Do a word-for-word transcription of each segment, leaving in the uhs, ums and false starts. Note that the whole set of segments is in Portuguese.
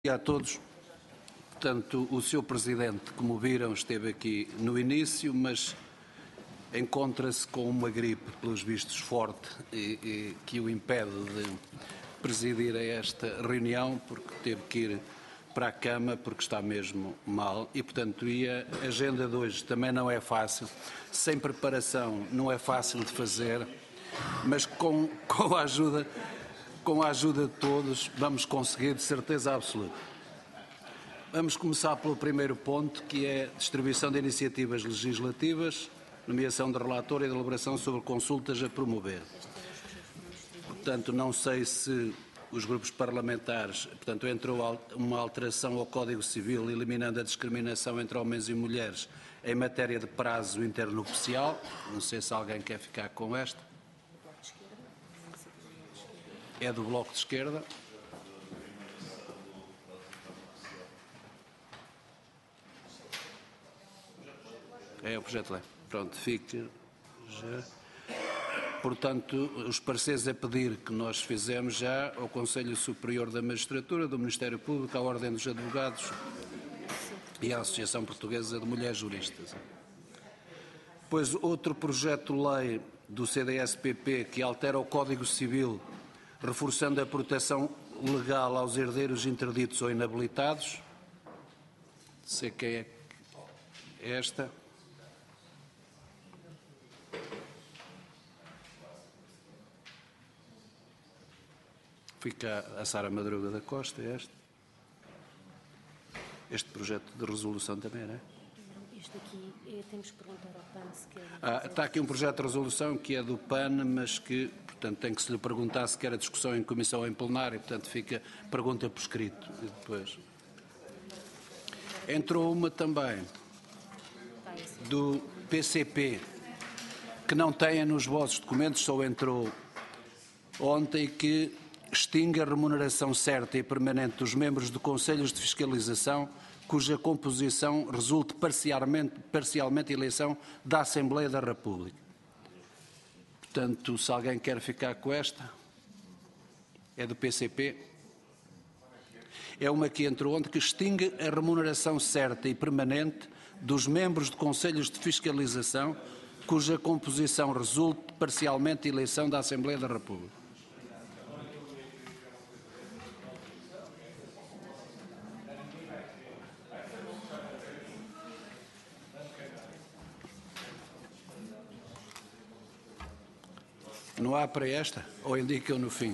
A todos. Portanto, o senhor Presidente, como viram, esteve aqui no início, mas encontra-se com uma gripe, pelos vistos, forte, e, e que o impede de presidir a esta reunião, porque teve que ir para a cama, porque está mesmo mal. E, portanto, e a agenda de hoje também não é fácil. Sem preparação não é fácil de fazer, mas com, com a ajuda... Com a ajuda de todos, vamos conseguir, de certeza absoluta. Vamos começar pelo primeiro ponto, que é a distribuição de iniciativas legislativas, nomeação de relator e deliberação sobre consultas a promover. Portanto, não sei se os grupos parlamentares... Portanto, entrou uma alteração ao Código Civil, eliminando a discriminação entre homens e mulheres em matéria de prazo internupcial. Não sei se alguém quer ficar com esta. É do Bloco de Esquerda. É o projeto de lei. Pronto, fica já. Portanto, os pareceres a pedir que nós fizemos já ao Conselho Superior da Magistratura, do Ministério Público, à Ordem dos Advogados e à Associação Portuguesa de Mulheres Juristas. Pois outro projeto de lei do C D S P P que altera o Código Civil, reforçando a proteção legal aos herdeiros interditos ou inabilitados. Sei quem é esta. Fica a Sara Madruga da Costa, é este. Este projeto de resolução também, não é? Este aqui, é, temos que perguntar ao P A N se quer... Ah, está aqui um projeto de resolução que é do P A N, mas que, portanto, tem que se lhe perguntar se quer a discussão em comissão ou em plenário, portanto, fica pergunta por escrito. E depois. Entrou uma também do P C P, que não tem nos vossos documentos, só entrou ontem, que extingue a remuneração certa e permanente dos membros de conselhos de fiscalização cuja composição resulte parcialmente, parcialmente eleição da Assembleia da República. Portanto, se alguém quer ficar com esta, é do P C P. É uma que entrou ontem, que extingue a remuneração certa e permanente dos membros de conselhos de fiscalização cuja composição resulte parcialmente eleição da Assembleia da República. Não há para esta? Ou indicam no fim?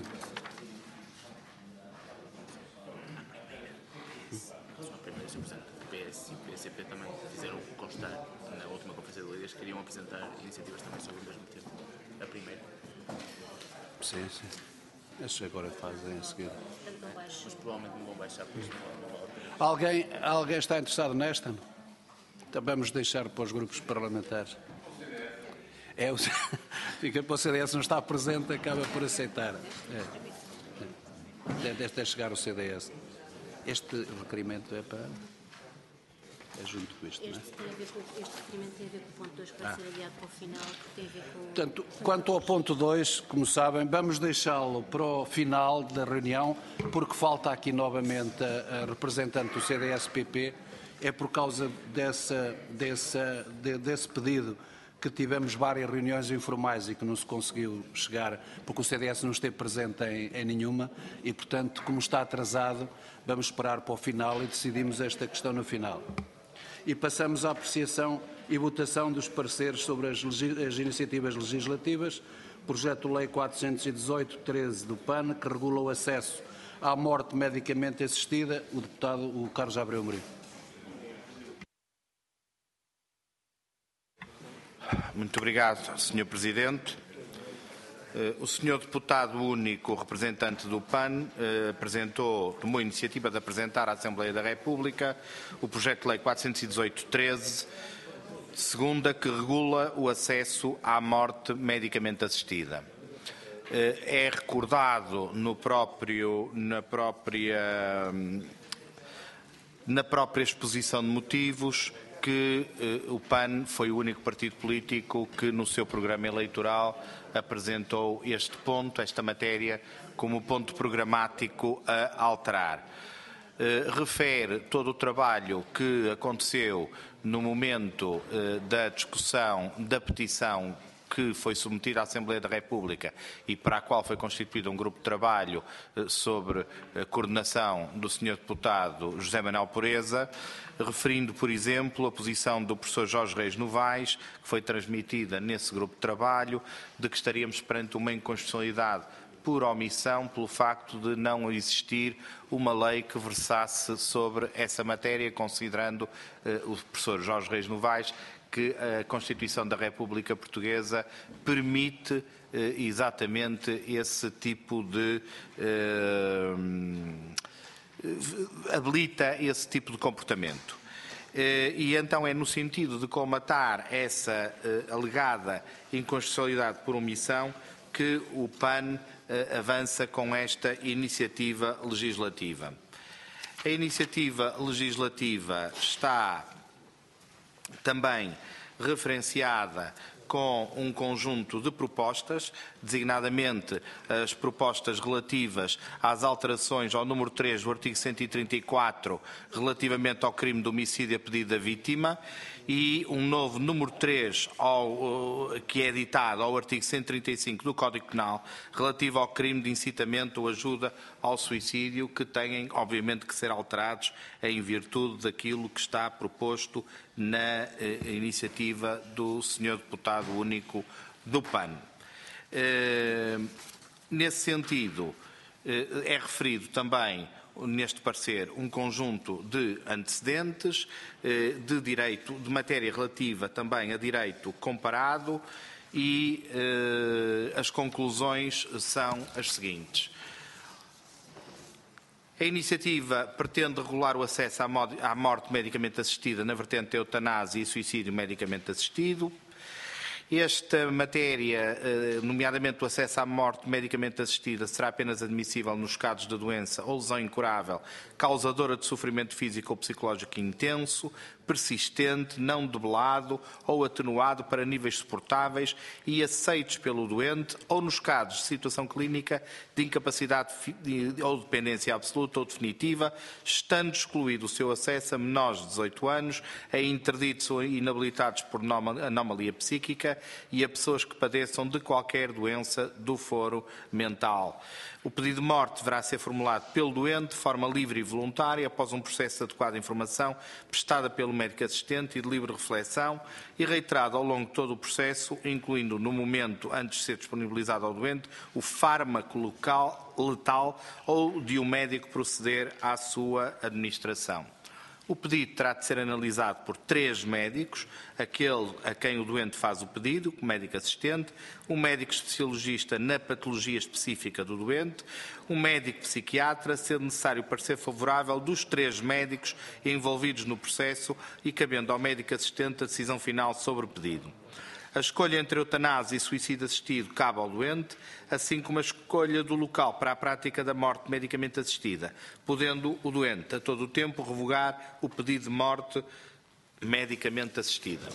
O P S e o P C P também fizeram constar na última conferência de líderes que queriam apresentar iniciativas também sobre o mesmo tema. A primeira. Sim, sim. Esses agora fazem a seguir. Mas provavelmente não vão baixar, por isso não vale a pena. Alguém, alguém está interessado nesta? Então vamos deixar para os grupos parlamentares. É, o, fica para o C D S, não está presente, acaba por aceitar. É. Deve até chegar o C D S. Este requerimento é para... É junto com isto, este, não é? Tem a ver com, este requerimento tem a ver com o ponto dois, para ah. ser adiado para o final, que tem a ver com... Portanto, quanto ao ponto dois, como sabem, vamos deixá-lo para o final da reunião, porque falta aqui novamente a, a representante do C D S P P, é por causa dessa, dessa, de, desse pedido que tivemos várias reuniões informais e que não se conseguiu chegar, porque o C D S não esteve presente em, em nenhuma e, portanto, como está atrasado, vamos esperar para o final e decidimos esta questão no final. E passamos à apreciação e votação dos pareceres sobre as, as iniciativas legislativas. Projeto de Lei quatrocentos e dezoito treze do P A N, que regula o acesso à morte medicamente assistida. O deputado o Carlos Abreu Morim. Muito obrigado, senhor Presidente. O senhor Deputado Único, representante do P A N, apresentou, tomou a iniciativa de apresentar à Assembleia da República o projeto de Lei quatrocentos e dezoito treze, segunda, que regula o acesso à morte medicamente assistida. É recordado no próprio, na própria, na própria exposição de motivos que eh, o P A N foi o único partido político que no seu programa eleitoral apresentou este ponto, esta matéria, como ponto programático a alterar. refere todo o trabalho que aconteceu no momento da discussão da petição que foi submetida à Assembleia da República e para a qual foi constituído um grupo de trabalho sobre a coordenação do senhor Deputado José Manuel Pureza, referindo, por exemplo, a posição do professor Jorge Reis Novaes, que foi transmitida nesse grupo de trabalho, de que estaríamos perante uma inconstitucionalidade por omissão, pelo facto de não existir uma lei que versasse sobre essa matéria, considerando eh, o professor Jorge Reis Novaes que a Constituição da República Portuguesa permite eh, exatamente esse tipo de... Eh, habilita esse tipo de comportamento. Eh, e então é no sentido de colmatar essa eh, alegada inconstitucionalidade por omissão que o P A N eh, avança com esta iniciativa legislativa. A iniciativa legislativa está também referenciada com um conjunto de propostas, designadamente as propostas relativas às alterações ao número três do artigo cento e trinta e quatro, relativamente ao crime de homicídio a pedido da vítima, e um novo número três ao, que é editado ao artigo cento e trinta e cinco do Código Penal, relativo ao crime de incitamento ou ajuda ao suicídio, que têm, obviamente, que ser alterados em virtude daquilo que está proposto na eh, iniciativa do senhor Deputado Único do P A N. Eh, nesse sentido, eh, é referido também neste parecer um conjunto de antecedentes de direito, de matéria relativa também a direito comparado, e eh, as conclusões são as seguintes. A iniciativa pretende regular o acesso à morte medicamente assistida na vertente de eutanásia e suicídio medicamente assistido. Esta matéria, nomeadamente o acesso à morte medicamente assistida, será apenas admissível nos casos de doença ou lesão incurável, causadora de sofrimento físico ou psicológico intenso, persistente, não debelado ou atenuado para níveis suportáveis e aceitos pelo doente, ou nos casos de situação clínica de incapacidade ou dependência absoluta ou definitiva, estando excluído o seu acesso a menores de dezoito anos, a interditos ou inabilitados por anomalia psíquica e a pessoas que padeçam de qualquer doença do foro mental. O pedido de morte deverá ser formulado pelo doente de forma livre e voluntária, após um processo de adequada informação prestada pelo médico assistente e de livre reflexão, e reiterado ao longo de todo o processo, incluindo no momento antes de ser disponibilizado ao doente o fármaco local, letal ou de um médico proceder à sua administração. O pedido terá de ser analisado por três médicos, aquele a quem o doente faz o pedido, o médico assistente, um médico especialista na patologia específica do doente, um médico psiquiatra, sendo necessário parecer favorável dos três médicos envolvidos no processo e cabendo ao médico assistente a decisão final sobre o pedido. A escolha entre eutanásia e suicídio assistido cabe ao doente, assim como a escolha do local para a prática da morte medicamente assistida, podendo o doente, a todo o tempo, revogar o pedido de morte medicamente assistida.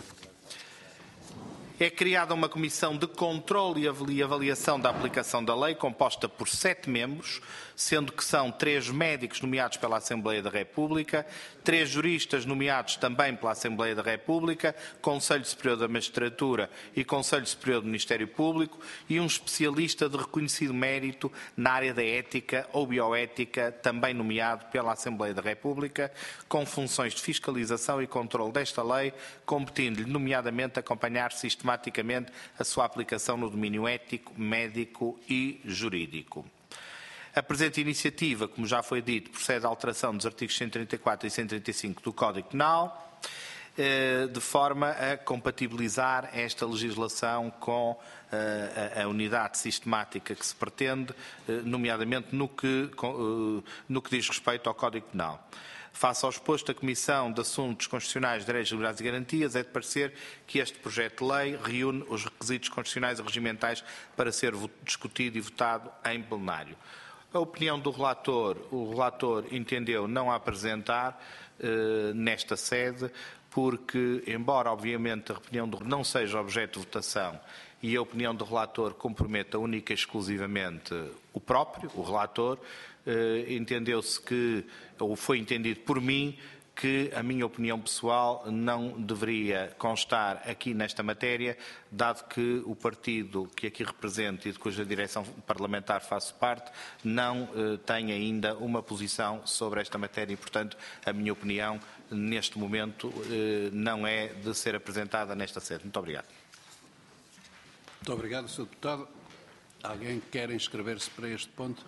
É criada uma comissão de controle e avaliação da aplicação da lei, composta por sete membros, sendo que são três médicos nomeados pela Assembleia da República, três juristas nomeados também pela Assembleia da República, Conselho Superior da Magistratura e Conselho Superior do Ministério Público, e um especialista de reconhecido mérito na área da ética ou bioética, também nomeado pela Assembleia da República, com funções de fiscalização e controle desta lei, competindo-lhe nomeadamente acompanhar sistematicamente a sua aplicação no domínio ético, médico e jurídico. A presente iniciativa, como já foi dito, procede à alteração dos artigos cento e trinta e quatro e cento e trinta e cinco do Código Penal, de forma a compatibilizar esta legislação com a unidade sistemática que se pretende, nomeadamente no que, no que diz respeito ao Código Penal. Face ao exposto, a Comissão de Assuntos Constitucionais, Direitos, Liberdades e Garantias é de parecer que este projeto de lei reúne os requisitos constitucionais e regimentais para ser discutido e votado em plenário. A opinião do relator, o relator entendeu não a apresentar eh, nesta sede, porque, embora obviamente a opinião do não seja objeto de votação e a opinião do relator comprometa única e exclusivamente o próprio, o relator, entendeu-se que, ou foi entendido por mim, que a minha opinião pessoal não deveria constar aqui nesta matéria, dado que o partido que aqui represento e de cuja direção parlamentar faço parte, não eh, tem ainda uma posição sobre esta matéria e, portanto, a minha opinião, neste momento, eh, não é de ser apresentada nesta sede. Muito obrigado. Muito obrigado, senhor Deputado. Alguém quer inscrever-se para este ponto?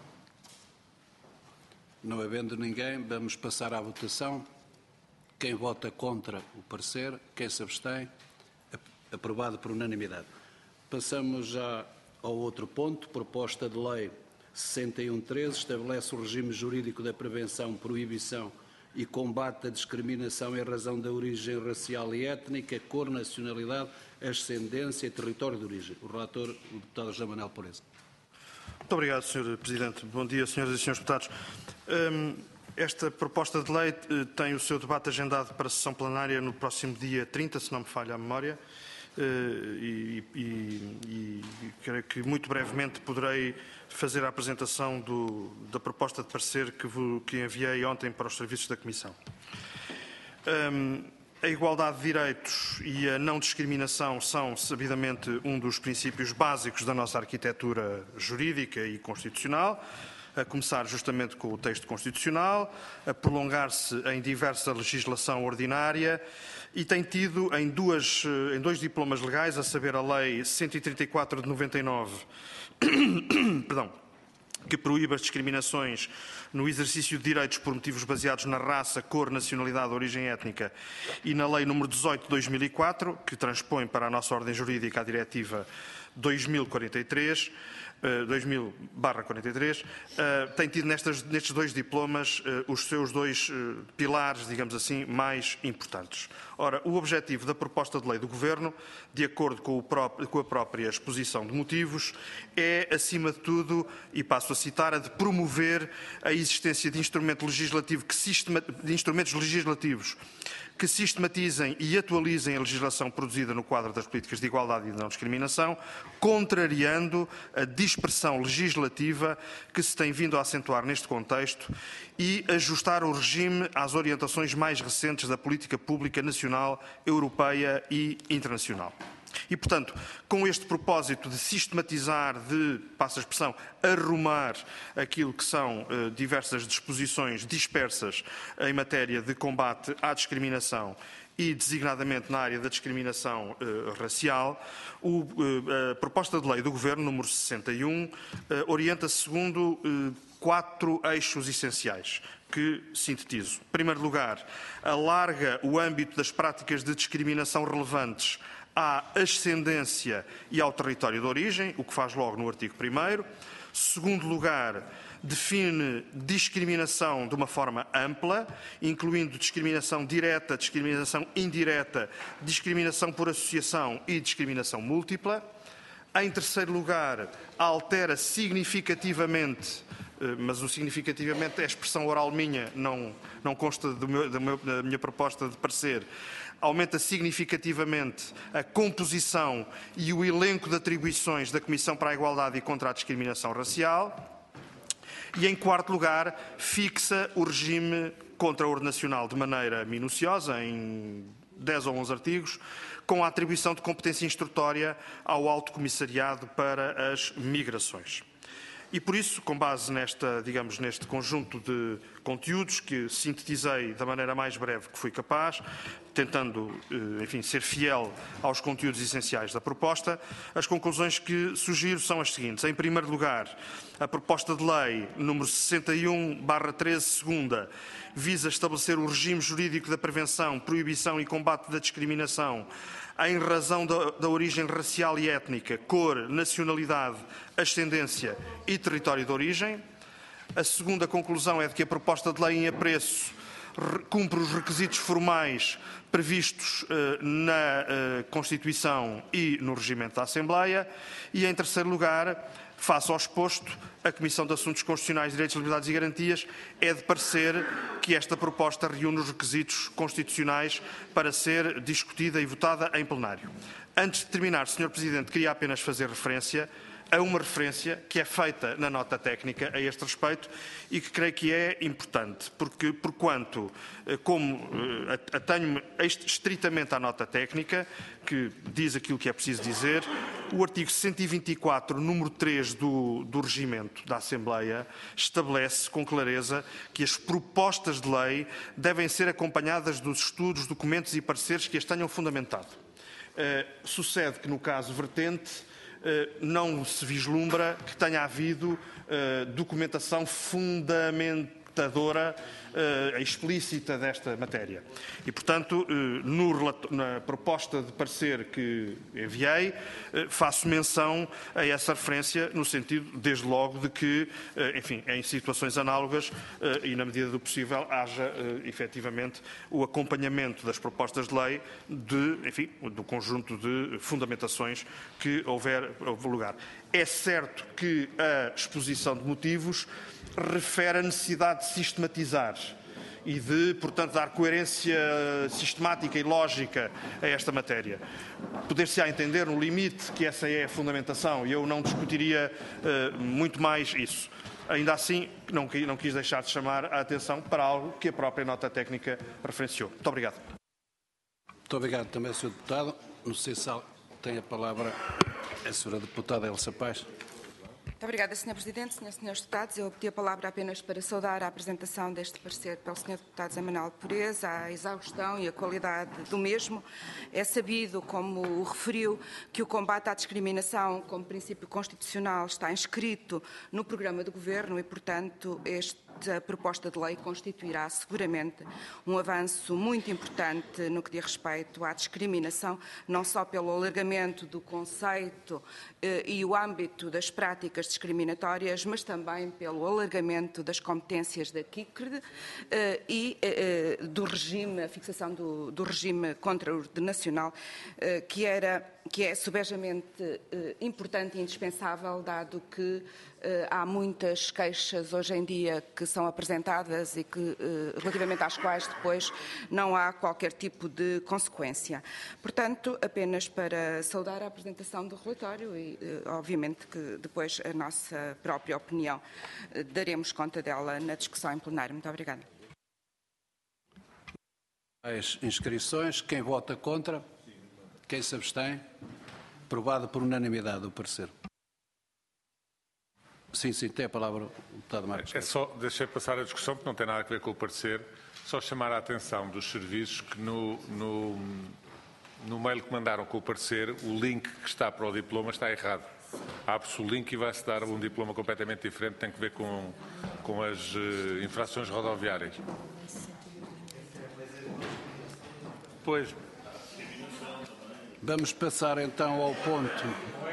Não havendo ninguém, vamos passar à votação. Quem vota contra o parecer? Quem se abstém? Aprovado por unanimidade. Passamos já ao outro ponto. Proposta de lei sessenta e um treze estabelece o regime jurídico da prevenção, proibição e combate à discriminação em razão da origem racial e étnica, cor, nacionalidade, ascendência e território de origem. O relator, o deputado José Manuel Pureza. Muito obrigado, senhor Presidente. Bom dia, senhoras e senhores deputados. Um, Esta proposta de lei tem o seu debate agendado para a sessão plenária no próximo dia trinta, se não me falha a memória, e, e, e, e creio que muito brevemente poderei fazer a apresentação do, da proposta de parecer que, vos, que enviei ontem para os serviços da Comissão. Um, a igualdade de direitos e a não discriminação são, sabidamente, um dos princípios básicos da nossa arquitetura jurídica e constitucional, a começar justamente com o texto constitucional, a prolongar-se em diversa legislação ordinária e tem tido em, duas, em dois diplomas legais, a saber a Lei cento e trinta e quatro de noventa e nove, perdão, que proíbe as discriminações no exercício de direitos por motivos baseados na raça, cor, nacionalidade, origem étnica, e na Lei número dezoito de dois mil e quatro, que transpõe para a nossa ordem jurídica a Diretiva dois mil quarenta e três, dois mil barra quarenta e três, uh, tem tido nestas, nestes dois diplomas uh, os seus dois uh, pilares, digamos assim, mais importantes. Ora, o objetivo da proposta de lei do Governo, de acordo com, o próprio, com a própria exposição de motivos, é, acima de tudo, e passo a citar, a de promover a existência de, instrumento legislativo que sistema, de instrumentos legislativos que sistematizem e atualizem a legislação produzida no quadro das políticas de igualdade e de não discriminação, contrariando a dispersão legislativa que se tem vindo a acentuar neste contexto e ajustar o regime às orientações mais recentes da política pública nacional, europeia e internacional. E, portanto, com este propósito de sistematizar, de, passa a expressão, arrumar aquilo que são eh, diversas disposições dispersas em matéria de combate à discriminação e, designadamente, na área da discriminação eh, racial, o, eh, a proposta de lei do Governo, número sessenta e um, eh, orienta-se segundo eh, quatro eixos essenciais, que sintetizo. Em primeiro lugar, alarga o âmbito das práticas de discriminação relevantes à ascendência e ao território de origem, o que faz logo no artigo primeiro. Segundo lugar, define discriminação de uma forma ampla, incluindo discriminação direta, discriminação indireta, discriminação por associação e discriminação múltipla. Em terceiro lugar, altera significativamente, mas o significativamente é a expressão oral minha, não, não consta do meu, da, meu, da minha proposta de parecer, aumenta significativamente a composição e o elenco de atribuições da Comissão para a Igualdade e contra a Discriminação Racial. E, em quarto lugar, fixa o regime contraordenacional de maneira minuciosa, em dez ou onze artigos, com a atribuição de competência instrutória ao Alto Comissariado para as Migrações. E por isso, com base nesta, digamos, neste conjunto de conteúdos que sintetizei da maneira mais breve que fui capaz, tentando, enfim, ser fiel aos conteúdos essenciais da proposta, as conclusões que sugiro são as seguintes. Em primeiro lugar, a proposta de lei número sessenta e um barra treze, segunda, visa estabelecer o regime jurídico da prevenção, proibição e combate da discriminação em razão da, da origem racial e étnica, cor, nacionalidade, ascendência e território de origem. A segunda conclusão é de que a proposta de lei em apreço cumpre os requisitos formais previstos eh, na eh, Constituição e no regimento da Assembleia. E, em terceiro lugar, face ao exposto, a Comissão de Assuntos Constitucionais, Direitos, Liberdades e Garantias é de parecer que esta proposta reúne os requisitos constitucionais para ser discutida e votada em plenário. Antes de terminar, senhor Presidente, queria apenas fazer referência a uma referência que é feita na nota técnica a este respeito e que creio que é importante, porque, porquanto, como atenho-me estritamente à nota técnica, que diz aquilo que é preciso dizer, o artigo cento e vinte e quatro, número três do, do regimento da Assembleia, estabelece com clareza que as propostas de lei devem ser acompanhadas dos estudos, documentos e pareceres que as tenham fundamentado. Uh, sucede que, no caso vertente, uh, não se vislumbra que tenha havido uh, documentação fundamentadora uh, explícita desta matéria. E, portanto, uh, no, na proposta de parecer que enviei, uh, faço menção a essa referência, no sentido, desde logo, de que, uh, enfim, em situações análogas uh, e, na medida do possível, haja, uh, efetivamente, o acompanhamento das propostas de lei de, enfim, do conjunto de fundamentações que houver, houver lugar. É certo que a exposição de motivos refere a necessidade de sistematizar e de, portanto, dar coerência sistemática e lógica a esta matéria. Poder-se-á entender, no limite, que essa é a fundamentação, e eu não discutiria uh, muito mais isso. Ainda assim, não, não quis deixar de chamar a atenção para algo que a própria nota técnica referenciou. Muito obrigado. Muito obrigado também, senhor Deputado. No C S A L tem a palavra a senhora Deputada Elsa Paz. Muito obrigada, senhor Presidente. Senhores e senhores deputados, eu pedi a palavra apenas para saudar a apresentação deste parecer pelo senhor Deputado José Manuel Pureza, a exaustão e a qualidade do mesmo. É sabido, como o referiu, que o combate à discriminação como princípio constitucional está inscrito no programa do Governo e, portanto, este a proposta de lei constituirá seguramente um avanço muito importante no que diz respeito à discriminação, não só pelo alargamento do conceito eh, e o âmbito das práticas discriminatórias, mas também pelo alargamento das competências da K I C R D eh, e eh, do regime, a fixação do, do regime contraordenacional, eh, que, era, que é subejamente eh, importante e indispensável, dado que há muitas queixas hoje em dia que são apresentadas e que, relativamente às quais depois não há qualquer tipo de consequência. Portanto, apenas para saudar a apresentação do relatório e, obviamente, que depois a nossa própria opinião daremos conta dela na discussão em plenário. Muito obrigada. As inscrições. Quem vota contra? Quem se abstém? Aprovado por unanimidade o parecer. Sim, sim, tem a palavra o deputado Marcos. É só, deixei passar a discussão, porque não tem nada a ver com o parecer, só chamar a atenção dos serviços que no, no, no mail que mandaram com o parecer, o link que está para o diploma está errado. Abre-se o link e vai-se dar um diploma completamente diferente, tem que ver com, com as uh, infrações rodoviárias. Pois. Vamos passar então ao ponto...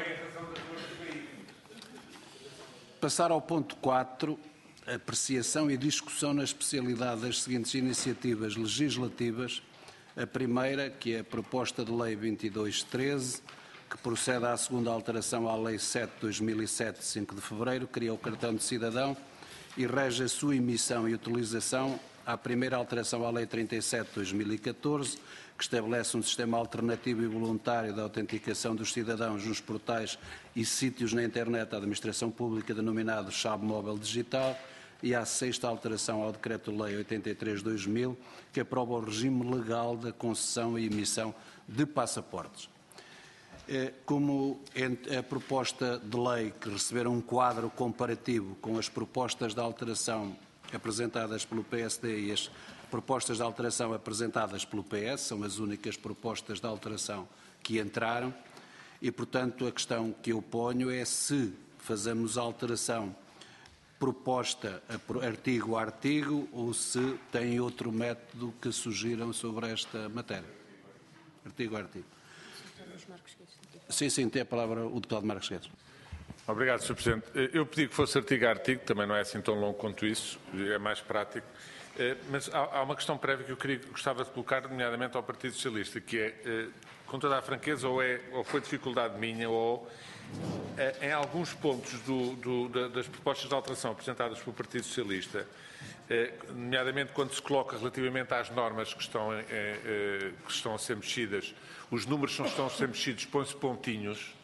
Passar ao ponto quatro, apreciação e discussão na especialidade das seguintes iniciativas legislativas. A primeira, que é a proposta de lei vinte e dois treze, que procede à segunda alteração à lei sete de dois mil e sete, de cinco de fevereiro, cria o cartão de cidadão e rege a sua emissão e utilização. À primeira alteração à lei trinta e sete de dois mil e catorze, que estabelece um sistema alternativo e voluntário de autenticação dos cidadãos nos portais e sítios na internet da administração pública, denominado Chave Móvel Digital, e à sexta alteração ao Decreto-Lei oitenta e três de dois mil, que aprova o regime legal da concessão e emissão de passaportes. Como a proposta de lei que receberam um quadro comparativo com as propostas de alteração apresentadas pelo P S D e as propostas de alteração apresentadas pelo P S, são as únicas propostas de alteração que entraram e, portanto, a questão que eu ponho é se fazemos alteração proposta a artigo a artigo ou se tem outro método que sugiram sobre esta matéria. Artigo a artigo. Sim, sim, tem a palavra o deputado Marcos Guedes. Obrigado, senhor Presidente. Eu pedi que fosse artigo a artigo, também não é assim tão longo quanto isso, é mais prático. Mas há uma questão prévia que eu queria, gostava de colocar, nomeadamente ao Partido Socialista, que é, com toda a franqueza, ou, é, ou foi dificuldade minha, ou em alguns pontos do, do, das propostas de alteração apresentadas pelo Partido Socialista, nomeadamente quando se coloca relativamente às normas que estão, que estão a ser mexidas, os números que estão a ser mexidos, põem-se pontinhos,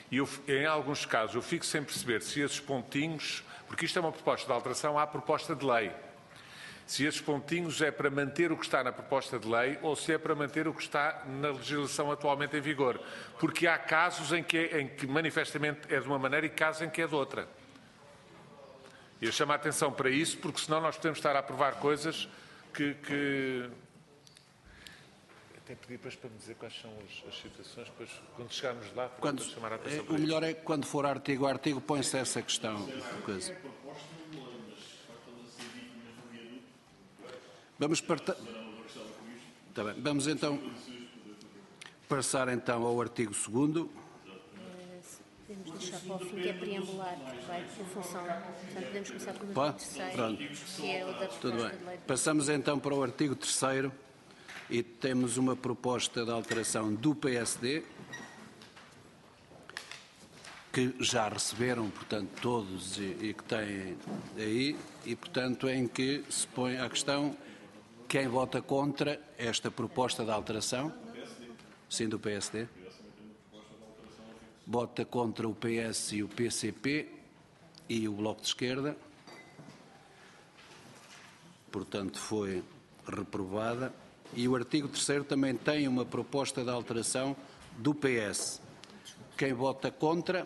E eu, em alguns casos eu fico sem perceber se esses pontinhos, porque isto é uma proposta de alteração à proposta de lei, se esses pontinhos é para manter o que está na proposta de lei ou se é para manter o que está na legislação atualmente em vigor. Porque há casos em que, é, em que manifestamente é de uma maneira e casos em que é de outra. Eu chamo a atenção para isso, porque senão nós podemos estar a aprovar coisas que... que... Até pedi depois para me dizer quais são as, as situações, depois, quando chegarmos lá, Quando, chamar a atenção é, para o isso. melhor é que quando for artigo a artigo põe-se essa questão. Coisa. Vamos, parta... tá bem. Vamos então passar então ao artigo segundo. Podemos deixar para o fim, que é preambular, que vai por função. Portanto, podemos começar pelo Pá? artigo terceiro, Pronto. que é o da Tudo proposta de bem. lei. Passamos então para o artigo terceiro e temos uma proposta de alteração do P S D, que já receberam, portanto, todos e, e que têm aí, e, portanto, em que se põe a questão quem vota contra esta proposta de alteração, sim, do P S D, vota contra o P S e o P C P e o Bloco de Esquerda, portanto, foi reprovada. E o artigo terceiro também tem uma proposta de alteração do P S. Quem vota contra?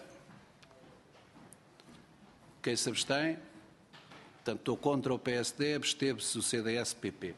Quem se abstém? Portanto, estou contra o P S D, absteve-se o C D S-P P.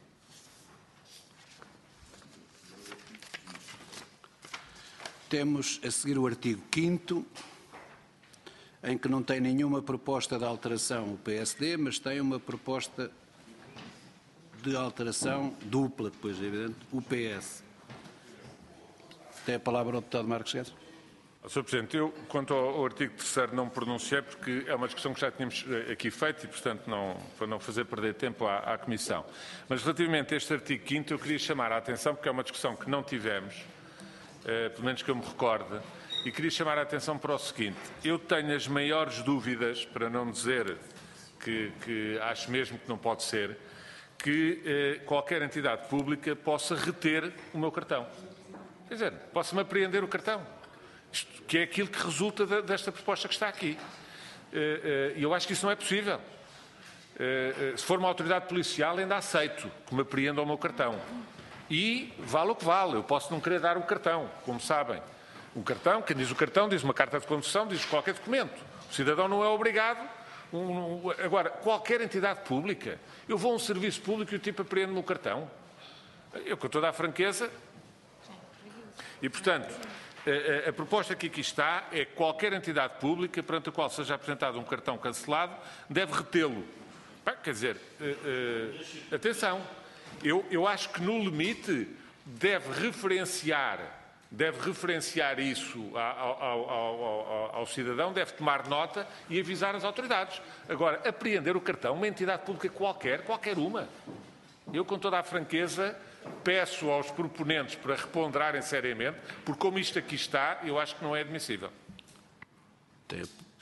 Temos a seguir o artigo quinto, em que não tem nenhuma proposta de alteração o P S D, mas tem uma proposta de alteração dupla, depois, é evidente, o P S. Tem a palavra o deputado Marcos Guedes. senhor Presidente, eu, quanto ao artigo terceiro, não me pronunciei porque é uma discussão que já tínhamos aqui feito e, portanto, não, para não fazer perder tempo à, à Comissão. Mas, relativamente a este artigo quinto, eu queria chamar a atenção, porque é uma discussão que não tivemos, eh, pelo menos que eu me recorde, e queria chamar a atenção para o seguinte. Eu tenho as maiores dúvidas, para não dizer que, que acho mesmo que não pode ser, que eh, qualquer entidade pública possa reter o meu cartão. Quer dizer, possa-me apreender o cartão. Isto, que é aquilo que resulta da, desta proposta que está aqui. E uh, uh, eu acho que isso não é possível. Uh, uh, se for uma autoridade policial, ainda aceito que me apreenda o meu cartão. E vale o que vale. Eu posso não querer dar o cartão, como sabem. Um cartão, quem diz o cartão, diz uma carta de condução, diz qualquer documento. O cidadão não é obrigado. Um, um, agora, qualquer entidade pública, eu vou a um serviço público e o tipo apreende-me o cartão. Eu, com toda a franqueza. E, portanto, a, a, a proposta que aqui está é que qualquer entidade pública, perante a qual seja apresentado um cartão cancelado, deve retê-lo. Quer dizer, uh, uh, atenção, eu, eu acho que no limite deve referenciar, deve referenciar isso ao, ao, ao, ao, ao cidadão, deve tomar nota e avisar as autoridades. Agora, apreender o cartão, uma entidade pública qualquer, qualquer uma. Eu, com toda a franqueza, peço aos proponentes para reponderarem seriamente, porque como isto aqui está, eu acho que não é admissível. Tem,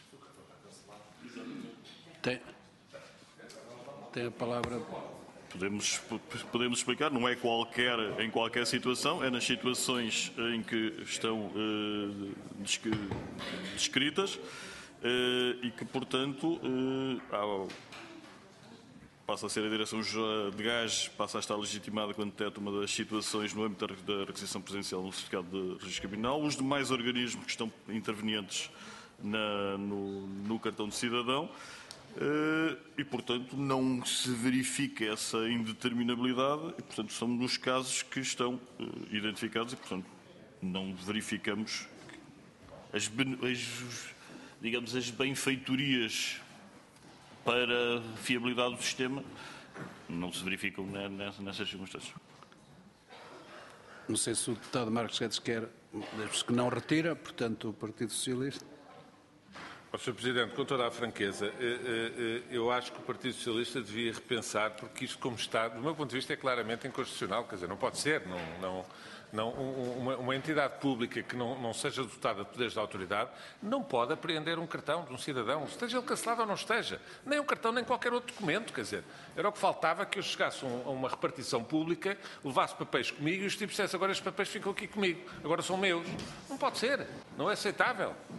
tem, tem a palavra. Podemos, podemos explicar, não é qualquer, em qualquer situação, é nas situações em que estão uh, descritas uh, e que, portanto, uh, ao, passa a ser a Direção de Gás, passa a estar legitimada quando detecta uma das situações no âmbito da requisição presencial no certificado de registro criminal. Os demais organismos que estão intervenientes na, no, no cartão de cidadão uh, e, portanto, não se verifica essa indeterminabilidade e, portanto, são nos casos que estão uh, identificados e, portanto, não verificamos as, as, digamos, as benfeitorias para a fiabilidade do sistema, não se verificam nessas circunstâncias. Não sei se o deputado Marcos Guedes quer, que não retira, portanto, o Partido Socialista. senhor Presidente, com toda a franqueza, eu acho que o Partido Socialista devia repensar, porque isto como está, do meu ponto de vista, é claramente inconstitucional, quer dizer, não pode ser, não... não... Não, uma, uma entidade pública que não, não seja dotada de poderes de autoridade não pode apreender um cartão de um cidadão, esteja ele cancelado ou não esteja. Nem um cartão, nem qualquer outro documento, quer dizer. Era o que faltava que eu chegasse a uma repartição pública, levasse papéis comigo e os tipos dissessem agora estes papéis ficam aqui comigo, agora são meus. Não pode ser, não é aceitável.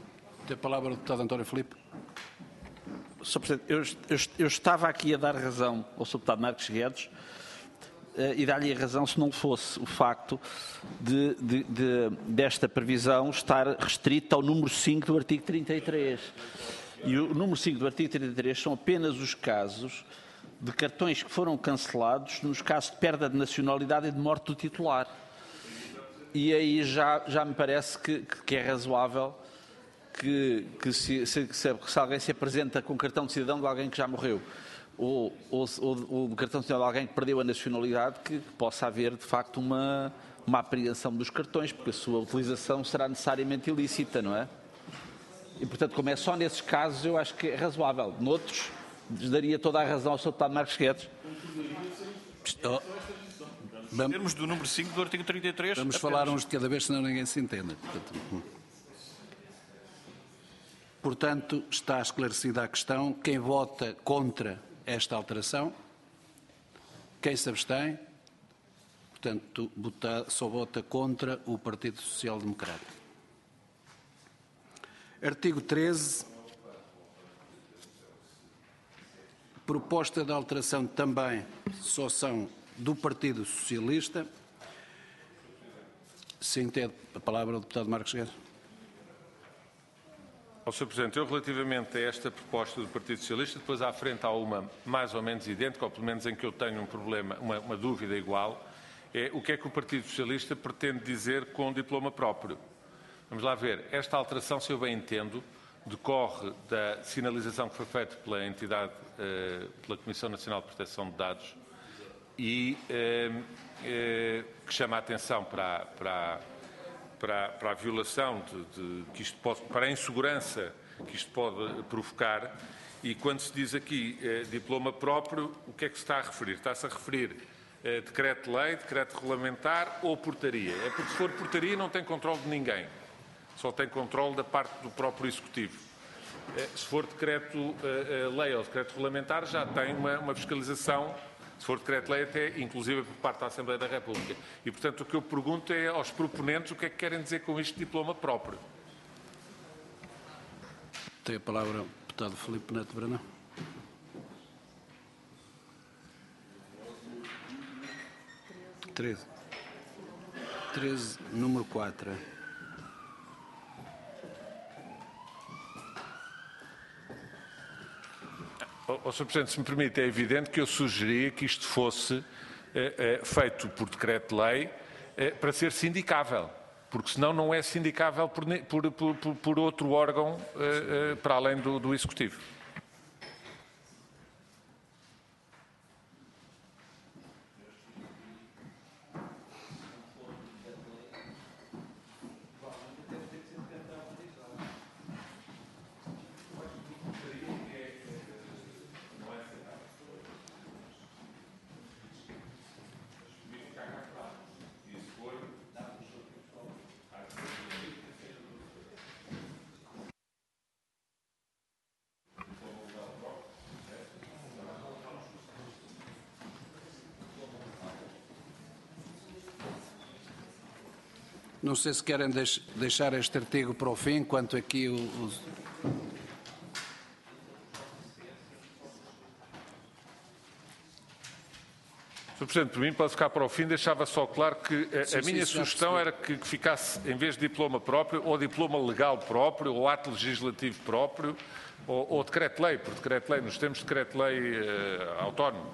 Tem a palavra o deputado António Filipe. senhor Presidente, eu, eu, eu estava aqui a dar razão ao senhor deputado Marcos Guedes uh, e dar-lhe a razão se não fosse o facto de, de, de, desta previsão estar restrita ao número cinco do artigo trinta e três. E o número cinco do artigo trinta e três são apenas os casos de cartões que foram cancelados nos casos de perda de nacionalidade e de morte do titular. E aí já, já me parece que, que é razoável que, que se, se, se alguém se apresenta com cartão de cidadão de alguém que já morreu ou, ou, ou o cartão de cidadão de alguém que perdeu a nacionalidade, que, que possa haver de facto uma, uma apreensão dos cartões, porque a sua utilização será necessariamente ilícita, não é? E portanto, como é só nesses casos, eu acho que é razoável. Noutros, daria toda a razão ao senhor deputado Marcos Guedes. Oh. Em termos do número cinco do artigo trinta e três... Vamos apenas. falar uns de cada vez, senão ninguém se entende. Portanto, portanto, está esclarecida a questão. Quem vota contra esta alteração? Quem se abstém? Portanto, só vota contra o Partido Social Democrata. Artigo treze. Proposta de alteração também só são do Partido Socialista. Se entende a palavra do deputado Marcos Guedes. Ó, senhor Presidente, eu relativamente a esta proposta do Partido Socialista, depois à frente há uma mais ou menos idêntica, ou pelo menos em que eu tenho um problema, uma, uma dúvida igual, é o que é que o Partido Socialista pretende dizer com diploma próprio. Vamos lá ver, esta alteração, se eu bem entendo, decorre da sinalização que foi feita pela entidade, eh, pela Comissão Nacional de Proteção de Dados e eh, eh, que chama a atenção para, para, para, para a violação, de, de, que isto pode, para a insegurança que isto pode provocar. E quando se diz aqui eh, diploma próprio, o que é que se está a referir? Está-se a referir eh, decreto-lei, decreto regulamentar ou portaria? É porque se for portaria não tem controle de ninguém. Só tem controle da parte do próprio Executivo. Se for decreto-lei ou decreto regulamentar, já tem uma, uma fiscalização, se for decreto-lei, até inclusive por parte da Assembleia da República. E, portanto, o que eu pergunto é aos proponentes o que é que querem dizer com este diploma próprio. Tem a palavra o deputado Filipe Neto Brandão. treze. treze, número quatro. Oh, senhor Presidente, se me permite, é evidente que eu sugeria que isto fosse eh, eh, feito por decreto-lei eh, para ser sindicável, porque senão não é sindicável por, por, por, por outro órgão eh, eh, para além do, do Executivo. Não sei se querem deix deixar este artigo para o fim, enquanto aqui o... o... senhor Presidente, por mim pode ficar para o fim, deixava só claro que a, sim, a minha sim, sugestão era que, que ficasse, em vez de diploma próprio, ou diploma legal próprio, ou ato legislativo próprio, ou, ou decreto-lei, por decreto-lei, nos termos de decreto-lei uh, autónomo.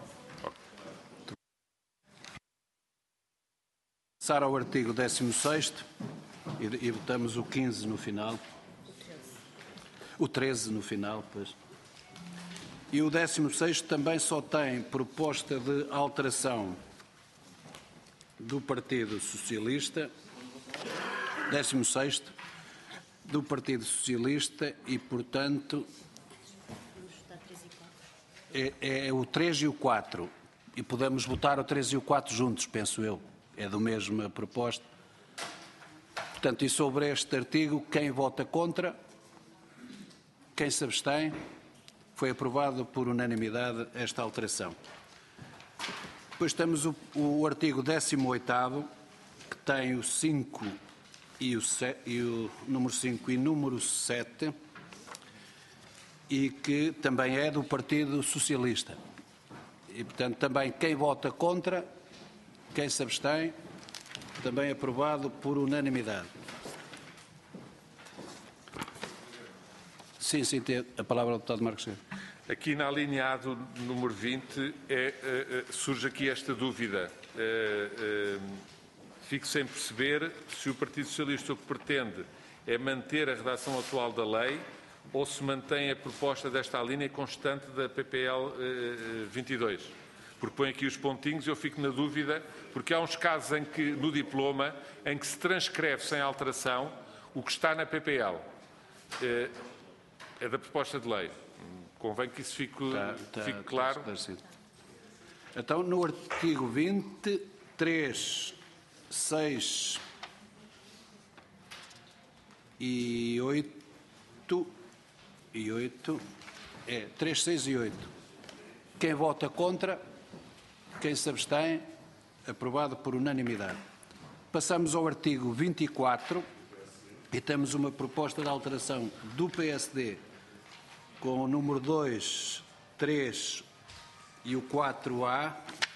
Passar ao artigo décimo sexto e, e votamos o quinze no final. O treze no final, pois. E o décimo sexto também só tem proposta de alteração do Partido Socialista, décimo sexto, do Partido Socialista e, portanto, é, é o três e o quatro. E podemos votar o três e o quatro juntos, penso eu. É do mesmo proposta. Portanto, e sobre este artigo, quem vota contra? Quem se abstém? Foi aprovado por unanimidade esta alteração. Depois temos o, o artigo décimo oitavo, que tem o cinco e o, se, e o número cinco e número sete, e que também é do Partido Socialista. E, portanto, também quem vota contra, quem se abstém, também aprovado por unanimidade. Sim, sim, tem a palavra ao deputado Marcos Guedes. Aqui na linha A do número vinte é, é, surge aqui esta dúvida. É, é, fico sem perceber se o Partido Socialista o que pretende é manter a redação atual da lei ou se mantém a proposta desta linha constante da P P L é, vinte e dois. Porque põe aqui os pontinhos e eu fico na dúvida, porque há uns casos em que, no diploma, em que se transcreve sem alteração o que está na P P L. É, é da proposta de lei. Convém que isso fique, tá, tá, fique claro. Tá, então, no artigo vinte, três, seis e oito, e oito, é, três, seis e oito. Quem vota contra, quem se abstém, aprovado por unanimidade. Passamos ao artigo vinte e quatro e temos uma proposta de alteração do P S D com o número dois, três e o quatro A.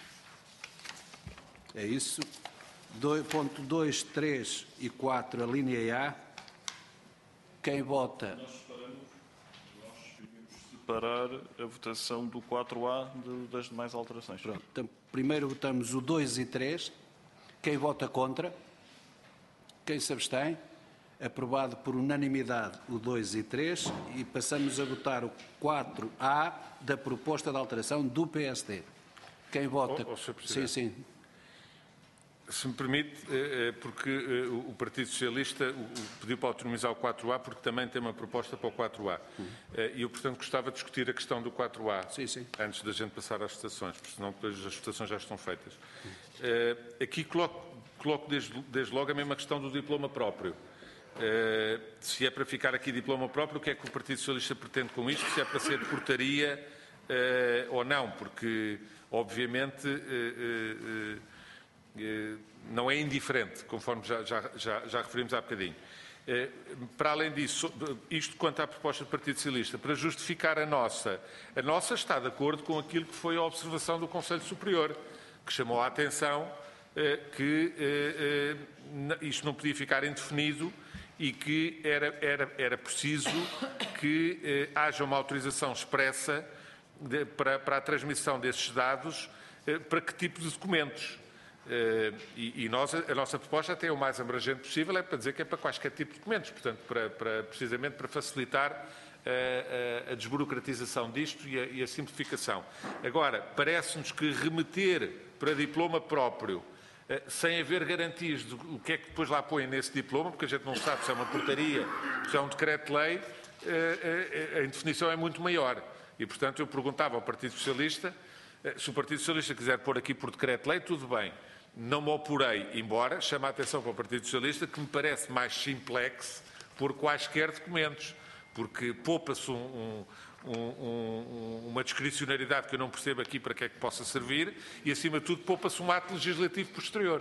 É isso. Ponto dois, três e quatro, a linha A. Quem vota? Nós separamos, nós iríamos separar a votação do quatro A de, das demais alterações. Pronto. Então, primeiro votamos o dois e três. Quem vota contra? Quem se abstém? Aprovado por unanimidade o dois e três e passamos a votar o quatro A da proposta de alteração do P S D. Quem vota? Oh, oh, sim, sim. Se me permite, porque o Partido Socialista pediu para autonomizar o quatro A porque também tem uma proposta para o quatro A. E eu, portanto, gostava de discutir a questão do quatro A sim, sim. antes da gente passar às votações, porque senão depois as votações já estão feitas. Aqui coloco, coloco desde, desde logo a mesma questão do diploma próprio. Uh, se é para ficar aqui diploma próprio, o que é que o Partido Socialista pretende com isto? Se é para ser portaria uh, ou não, porque, obviamente, uh, uh, uh, não é indiferente, conforme já, já, já, já referimos há bocadinho. Uh, para além disso, isto quanto à proposta do Partido Socialista, para justificar a nossa, a nossa está de acordo com aquilo que foi a observação do Conselho Superior, que chamou a atenção uh, que uh, uh, isto não podia ficar indefinido e que era, era, era preciso que eh, haja uma autorização expressa de, para, para a transmissão desses dados eh, para que tipo de documentos. Eh, e, e nós, a nossa proposta até é o mais abrangente possível, é para dizer que é para quaisquer tipo de documentos, portanto, para, para, precisamente para facilitar eh, a, a desburocratização disto e a, e a simplificação. Agora, parece-nos que remeter para diploma próprio sem haver garantias do que é que depois lá põem nesse diploma, porque a gente não sabe se é uma portaria, se é um decreto-lei, a indefinição é muito maior. E, portanto, eu perguntava ao Partido Socialista, se o Partido Socialista quiser pôr aqui por decreto-lei, tudo bem. Não me oporei, embora chame a atenção para o Partido Socialista, que me parece mais simplex por quaisquer documentos, porque poupa-se um... um Um, um, uma discricionariedade que eu não percebo aqui para que é que possa servir e, acima de tudo, poupa-se um ato legislativo posterior.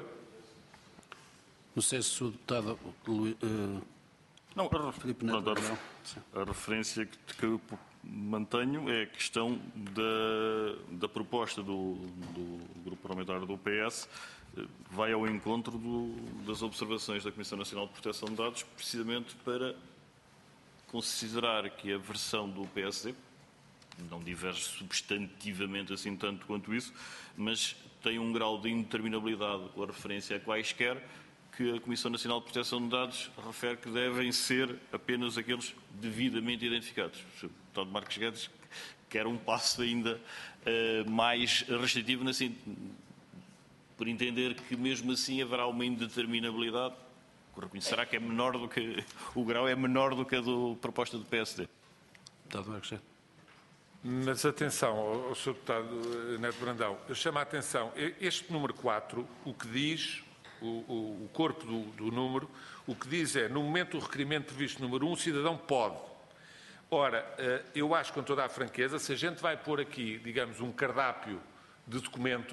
Não sei se o deputado uh, não, a, Filipe Neto, não, a, a referência que, que eu mantenho é a questão da, da proposta do, do Grupo Parlamentar do P S, vai ao encontro do, das observações da Comissão Nacional de Proteção de Dados, precisamente para considerar que a versão do P S D não diverge substantivamente assim tanto quanto isso, mas tem um grau de indeterminabilidade com a referência a quaisquer que a Comissão Nacional de Proteção de Dados refere que devem ser apenas aqueles devidamente identificados. O deputado Marcos Guedes quer um passo ainda uh, mais restritivo, assim, por entender que mesmo assim haverá uma indeterminabilidade. Reconhecerá que é menor do que o grau é menor do que a do proposta do P S D. Deputado Marcos Guedes. Mas atenção, ao senhor deputado Neto Brandão, eu chamo a atenção, este número quatro, o que diz, o, o, o corpo do, do número, o que diz é, no momento do requerimento previsto no número um, o cidadão pode. Ora, eu acho com toda a franqueza, se a gente vai pôr aqui, digamos, um cardápio de documentos,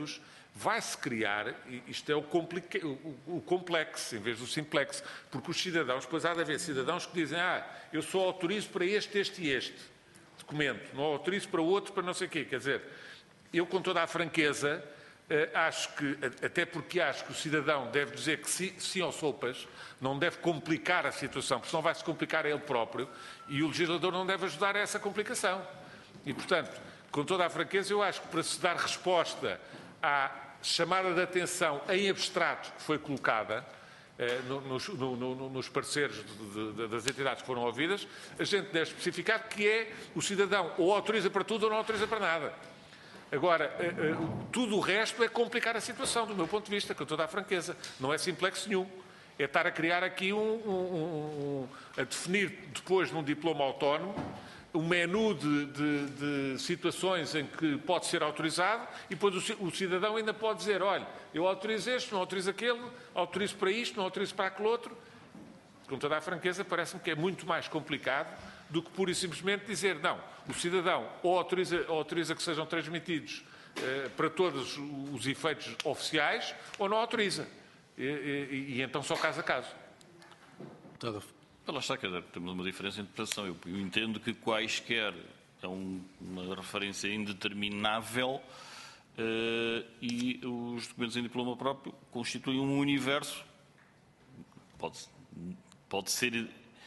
vai-se criar, isto é o, complica, o, o complexo, em vez do simplex, porque os cidadãos, depois há de haver cidadãos que dizem, ah, eu só autorizo para este, este e este documento, não autorizo para outro, para não sei o quê. Quer dizer, eu com toda a franqueza, acho que, até porque acho que o cidadão deve dizer que sim, sim aos sopas, não deve complicar a situação, porque senão vai-se complicar a ele próprio, e o legislador não deve ajudar a essa complicação. E, portanto, com toda a franqueza, eu acho que para se dar resposta à chamada de atenção em abstrato que foi colocada eh, nos, no, no, nos pareceres de, de, das entidades que foram ouvidas, a gente deve especificar que é o cidadão ou autoriza para tudo ou não autoriza para nada. Agora, eh, eh, tudo o resto é complicar a situação, do meu ponto de vista, com toda a franqueza. Não é simplex nenhum. É estar a criar aqui um, um, um, um a definir depois num diploma autónomo um menu de, de, de situações em que pode ser autorizado e depois o cidadão ainda pode dizer, olha, eu autorizo este, não autorizo aquele, autorizo para isto, não autorizo para aquele outro. Com toda a franqueza, parece-me que é muito mais complicado do que pura e simplesmente dizer, não, o cidadão ou autoriza, ou autoriza que sejam transmitidos eh, para todos os efeitos oficiais ou não autoriza. E, e, e então só caso a caso. Todo. Lá está, quer dizer, temos uma diferença de interpretação. Eu, eu entendo que quaisquer é um, uma referência indeterminável uh, e os documentos em diploma próprio constituem um universo, pode, pode ser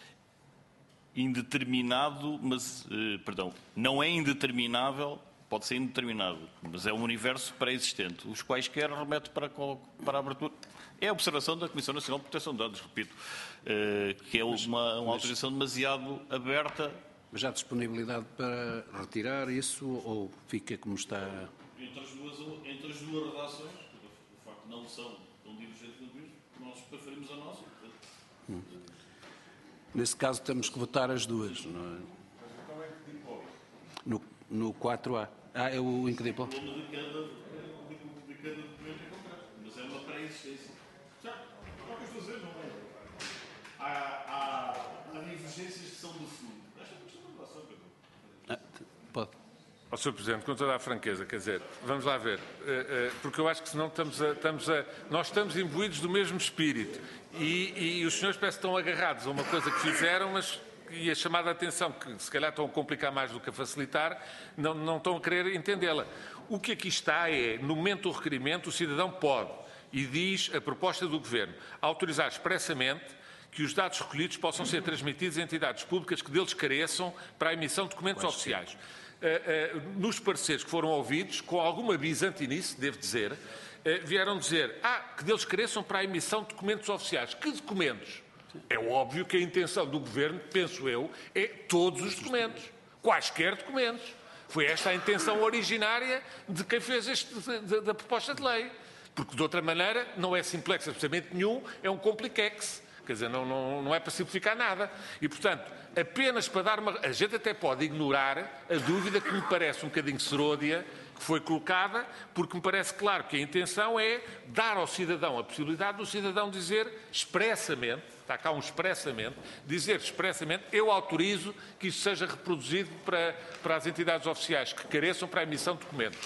indeterminado, mas, uh, perdão, não é indeterminável, pode ser indeterminado, mas é um universo pré-existente. Os quaisquer remete para, para a abertura. É a observação da Comissão Nacional de Proteção de Dados, repito, que é uma, uma autorização demasiado aberta. Mas há disponibilidade para retirar isso ou fica como está? Entre as duas, entre as duas redações, o facto de não são tão divergentes quanto isto, nós preferimos a nossa. Hum. Nesse caso temos que votar as duas, não é? No, no quatro A. Ah, é o em que diplo? De cada, de cada documento em concreto, mas é uma pré-existência. Não quero fazer, não é? Há, há, há divergências que são do fundo. Esta é uma questão de relação, ah, pode. Ó, senhor Presidente, com toda a franqueza, quer dizer, vamos lá ver, porque eu acho que senão estamos a, estamos a, nós estamos imbuídos do mesmo espírito e, e os senhores parece que estão agarrados a uma coisa que fizeram, mas e a chamada atenção, que se calhar estão a complicar mais do que a facilitar, não, não estão a querer entendê-la. O que aqui está é, no momento do requerimento, o cidadão pode, e diz a proposta do Governo, autorizar expressamente que os dados recolhidos possam ser transmitidos a entidades públicas que deles careçam para a emissão de documentos Quase oficiais. Uh, uh, nos pareceres que foram ouvidos, com alguma bizantinice, devo dizer, uh, vieram dizer ah, que deles careçam para a emissão de documentos oficiais. Que documentos? É óbvio que a intenção do Governo, penso eu, é todos os documentos. Quaisquer documentos. Foi esta a intenção originária de quem fez este, de, da proposta de lei. Porque, de outra maneira, não é simplex absolutamente nenhum, é um compliquex. Quer dizer, não, não, não é para simplificar nada. E, portanto, apenas para dar uma... A gente até pode ignorar a dúvida que me parece um bocadinho seródia, que foi colocada, porque me parece claro que a intenção é dar ao cidadão a possibilidade do cidadão dizer expressamente, está cá um expressamente, dizer expressamente, eu autorizo que isso seja reproduzido para, para as entidades oficiais que careçam para a emissão de documentos.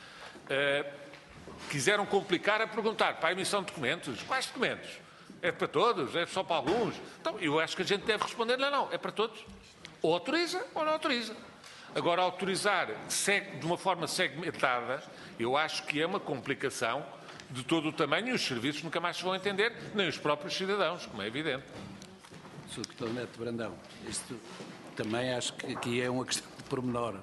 Uh, quiseram complicar a perguntar para a emissão de documentos. Quais documentos? É para todos? É só para alguns? Então, eu acho que a gente deve responder, não, não, é para todos. Ou autoriza ou não autoriza. Agora, autorizar de uma forma segmentada, eu acho que é uma complicação de todo o tamanho e os serviços nunca mais se vão entender, nem os próprios cidadãos, como é evidente. senhor Deputado Neto Brandão, isto também acho que aqui é uma questão de pormenor.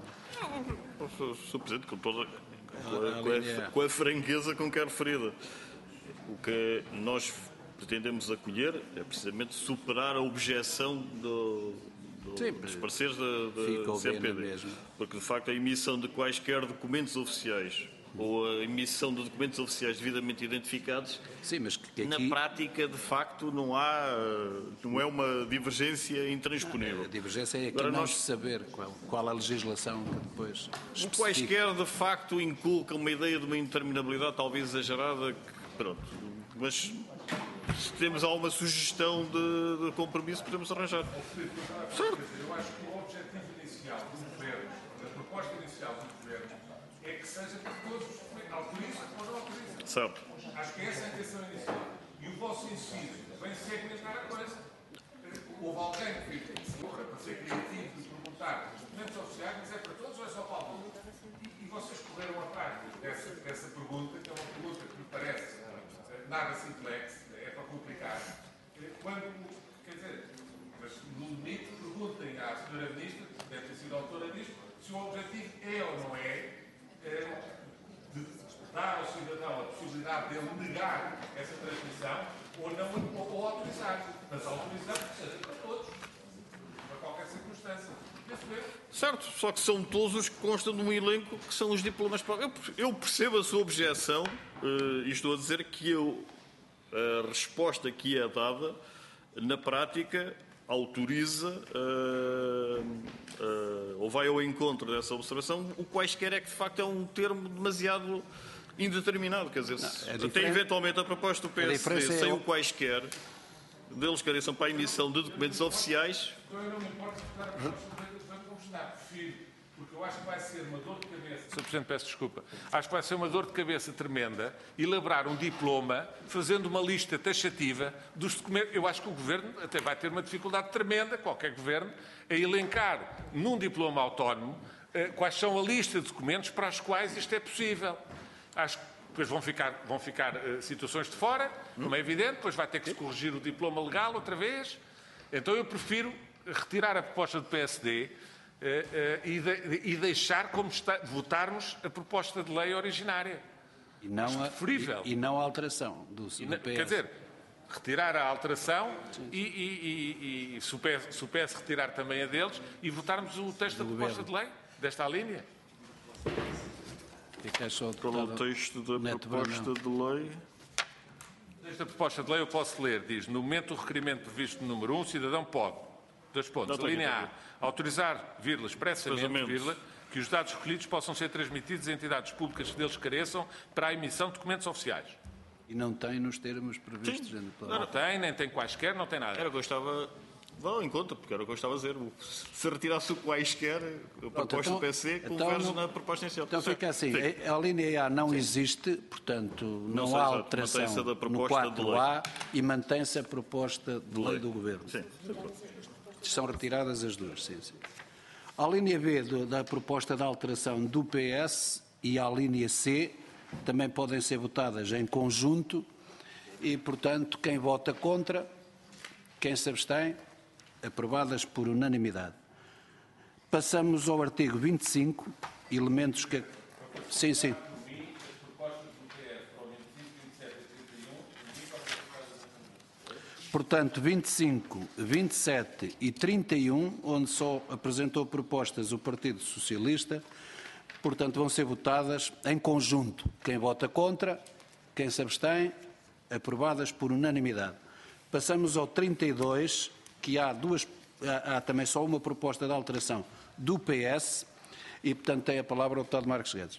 senhor Presidente, com toda... Com a, com, a, com a franqueza com que é referida. O que nós pretendemos acolher é precisamente superar a objeção do, do, Sim, dos parceiros da, da C P D. Mesmo. Porque, de facto, a emissão de quaisquer documentos oficiais ou a emissão de documentos oficiais devidamente identificados, Sim, mas que aqui... na prática, de facto, não há, não é uma divergência intransponível. A divergência é aqui Agora, não nós... saber qual, qual a legislação que depois especifica. Quaisquer, de facto, inculcam uma ideia de uma indeterminabilidade talvez exagerada, que, pronto, mas se temos alguma sugestão de, de compromisso, podemos arranjar. Certo. Eu acho que o objetivo inicial do Governo, a proposta inicial do Governo, é que seja para todos os documentos. Autoriza ou não autoriza. Certo. Acho que essa é a intenção inicial. E o vosso inciso vem segmentar a coisa. Houve alguém que fez porra para ser criativo de perguntar os documentos oficiais, mas é para todos ou é só para alguns? E, e vocês correram atrás dessa, dessa pergunta, que é uma pergunta que me parece uh, nada simplex, é para complicar. Quando, quer dizer, mas no limite perguntem à senhora Ministra, que deve ter sido autora disto, se o objetivo é ou não é uh, de dar ao cidadão a possibilidade de ele negar essa transmissão ou não ou, ou autorizar. Mas autorizar que seja para todos, para qualquer circunstância. Certo, só que são todos os que constam de um elenco que são os diplomas. Eu, eu percebo a sua objeção uh, e estou a dizer que eu, a resposta que é dada, na prática, autoriza uh, uh, ou vai ao encontro dessa observação, o quaisquer é que de facto é um termo demasiado indeterminado. Quer dizer, não, até eventualmente a proposta do P S D sem é o quaisquer, deles querem para a emissão de documentos oficiais. Então eu não me importo de estar a proposta de conversar, prefiro, porque eu acho que vai ser uma dor de cabeça. senhor Presidente, peço desculpa. Acho que vai ser uma dor de cabeça tremenda elaborar um diploma fazendo uma lista taxativa dos documentos. Eu acho que o Governo até vai ter uma dificuldade tremenda, qualquer Governo, a elencar num diploma autónomo quais são a lista de documentos para os quais isto é possível. Acho que depois vão ficar, vão ficar uh, situações de fora, como é evidente, depois vai ter que se corrigir o diploma legal outra vez. Então eu prefiro retirar a proposta do P S D uh, uh, e, de, e deixar como está, votarmos a proposta de lei originária. E não, a, preferível. E, e não a alteração do, do não, P S. Quer dizer, retirar a alteração e, e, e, e se, o P S, se o P S retirar também a deles e votarmos o texto da proposta de lei, desta alínea. Qual é o texto da proposta de lei? Nesta proposta de lei eu posso ler, diz, no momento do requerimento previsto no número um, o cidadão pode, dois pontos, a linha A, autorizar, vírgula, expressamente, vírgula, que os dados recolhidos possam ser transmitidos a entidades públicas que deles careçam para a emissão de documentos oficiais. E não tem nos termos previstos. Sim. Não, não tem, nem tem quaisquer, não tem nada. Era o que eu estava... Vão em conta, porque era o que eu estava a dizer. Se retirasse o quaisquer, a proposta então, do P S D converge então, na proposta inicial. Então fica assim, Sim. a linha A não Sim. existe, portanto não, não há alteração no quatro A e mantém-se a proposta de, de lei. lei do Governo. Sim. São retiradas as duas, sim, sim. A linha B do, da proposta de alteração do P S e a linha C também podem ser votadas em conjunto e, portanto, quem vota contra, quem se abstém, aprovadas por unanimidade. Passamos ao artigo vinte e cinco, elementos que... Sim, sim. Portanto, vinte e cinco, vinte e sete e trinta e um, onde só apresentou propostas o Partido Socialista, portanto, vão ser votadas em conjunto. Quem vota contra, quem se abstém, aprovadas por unanimidade. Passamos ao trinta e dois, que há, duas, há, há também só uma proposta de alteração do P S e, portanto, tem a palavra o deputado Marcos Guedes.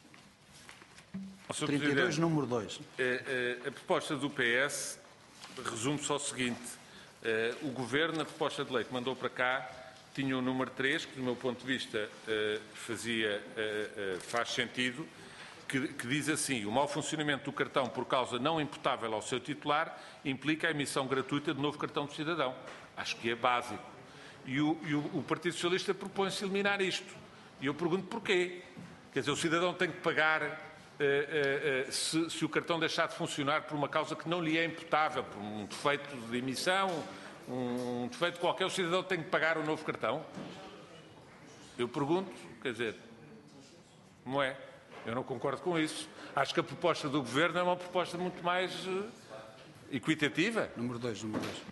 trinta e dois, número dois. A, a, a proposta do P S resume-se ao seguinte. O Governo, na proposta de lei que mandou para cá, tinha o número três, que, do meu ponto de vista, fazia, faz sentido, Que, que diz assim, o mau funcionamento do cartão por causa não imputável ao seu titular implica a emissão gratuita de novo cartão de cidadão. Acho que é básico. E o, e o, o Partido Socialista propõe-se eliminar isto. E eu pergunto porquê. Quer dizer, o cidadão tem que pagar uh, uh, uh, se, se o cartão deixar de funcionar por uma causa que não lhe é imputável, por um defeito de emissão, um, um defeito qualquer, o cidadão tem que pagar o novo cartão? Eu pergunto, quer dizer, como é? Eu não concordo com isso. Acho que a proposta do Governo é uma proposta muito mais uh, equitativa. Número dois, número dois.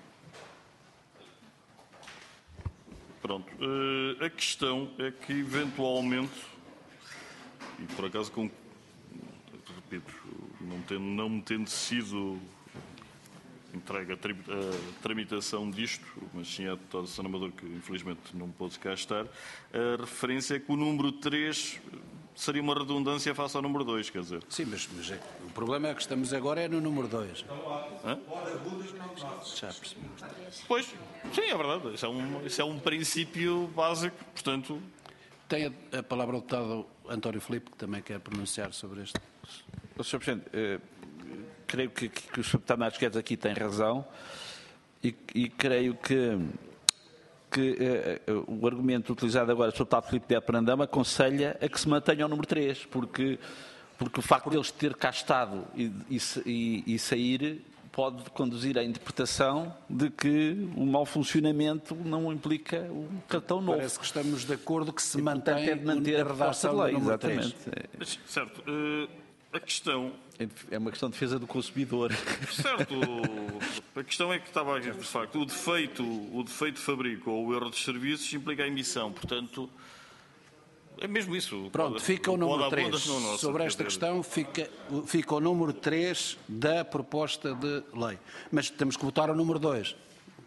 Pronto. Uh, a questão é que, eventualmente, e por acaso, com, repito, não, tendo, não me tendo sido entregue a, tri, a tramitação disto, mas sim a deputada Susana Amador, que infelizmente não pôde cá estar, a referência é que o número três... seria uma redundância face ao número dois, quer dizer. Sim, mas, mas é, o problema é que estamos agora é no número dois. Hã? Já percebi. Pois, sim, é verdade. Isso é um, isso é um princípio básico, portanto... Tem a, a palavra o deputado António Filipe, que também quer pronunciar sobre este. senhor Presidente, eh, creio que, que, que o senhor deputado Marcos Guedes aqui tem razão e, e creio que, que eh, o argumento utilizado agora pelo deputado Filipe de Brandão aconselha a que se mantenha o número três, porque, porque o facto de eles ter cá estado e, e, e sair pode conduzir à interpretação de que o mau funcionamento não implica um cartão novo. Parece que estamos de acordo que se E, portanto, mantém é de manter a redação proposta de lei, do número exatamente. três. Mas, certo. Uh, a questão... É uma questão de defesa do consumidor. Certo. A questão é que estava aqui, de facto, o defeito, o defeito de fabrico ou o erro de serviços implica a emissão. Portanto, é mesmo isso. Pronto, fica o número três. Nossa, Sobre esta questão, fica, fica o número três da proposta de lei. Mas temos que votar o número dois.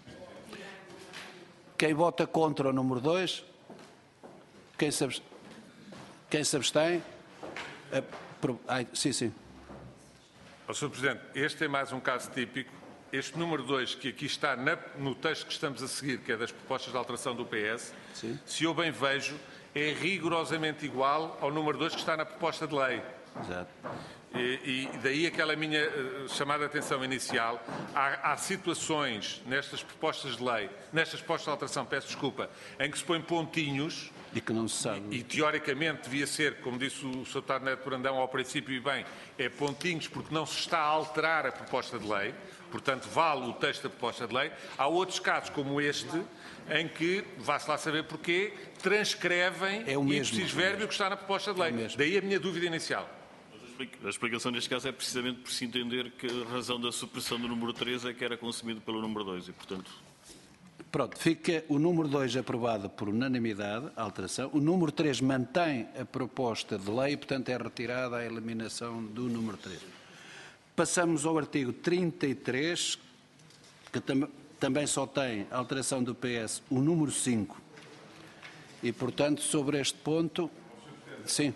Quem vota contra o número dois? Quem se abstém? Quem se abstém? Ai, sim, sim. Oh, senhor Presidente, este é mais um caso típico. Este número dois, que aqui está na, no texto que estamos a seguir, que é das propostas de alteração do P S, sim, se eu bem vejo, é rigorosamente igual ao número dois que está na proposta de lei. Exato. E, e daí aquela minha uh, chamada de atenção inicial. Há, há situações nestas propostas de lei, nestas propostas de alteração, peço desculpa, em que se põem pontinhos. E que não se sabe. E, e teoricamente devia ser, como disse o senhor deputado Neto Brandão ao princípio, e bem, é pontinhos porque não se está a alterar a proposta de lei. Portanto, vale o texto da proposta de lei. Há outros casos, como este, em que, vá-se lá saber porquê, transcrevem é o mesmo, ipsis verbio que está na proposta de lei. É Daí a minha dúvida inicial. A explicação neste caso é precisamente por se entender que a razão da supressão do número três é que era consumido pelo número dois e, portanto... Pronto, fica o número dois aprovado por unanimidade, a alteração. O número três mantém a proposta de lei, portanto é retirada a eliminação do número três. Passamos ao artigo trinta e três, que tam também só tem a alteração do P S, o número cinco. E, portanto, sobre este ponto... Sim.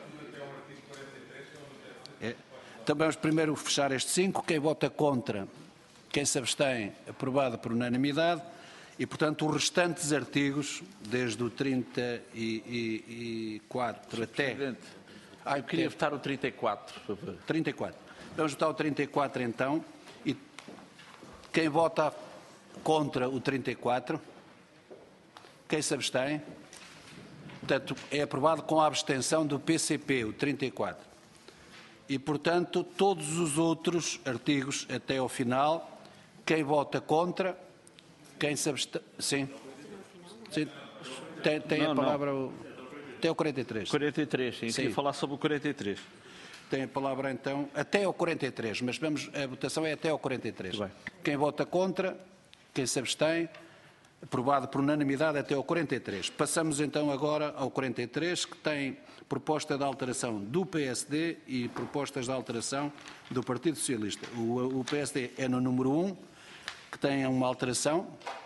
É. Então vamos primeiro fechar este cinco. Quem vota contra, quem se abstém, aprovado por unanimidade. E, portanto, os restantes artigos, desde o trinta e quatro até... Ah, eu queria votar o trinta e quatro, por favor. trinta e quatro. Vamos votar o trinta e quatro, então. E quem vota contra o trinta e quatro? Quem se abstém? Portanto, é aprovado com a abstenção do P C P, o trinta e quatro. E, portanto, todos os outros artigos até ao final, quem vota contra... Quem se abstém? Sim. Sim. Tem, tem não, a palavra... O... Tem o quarenta e três. quarenta e três, sim. Sim. Queria falar sobre o quarenta e três. Tem a palavra, então, até ao quarenta e três, mas vamos, a votação é até ao quarenta e três. Quem vota contra, quem se abstém, aprovado por unanimidade até ao quarenta e três. Passamos, então, agora ao quarenta e três, que tem proposta de alteração do P S D e propostas de alteração do Partido Socialista. O, o P S D é no número um, que tem uma alteração.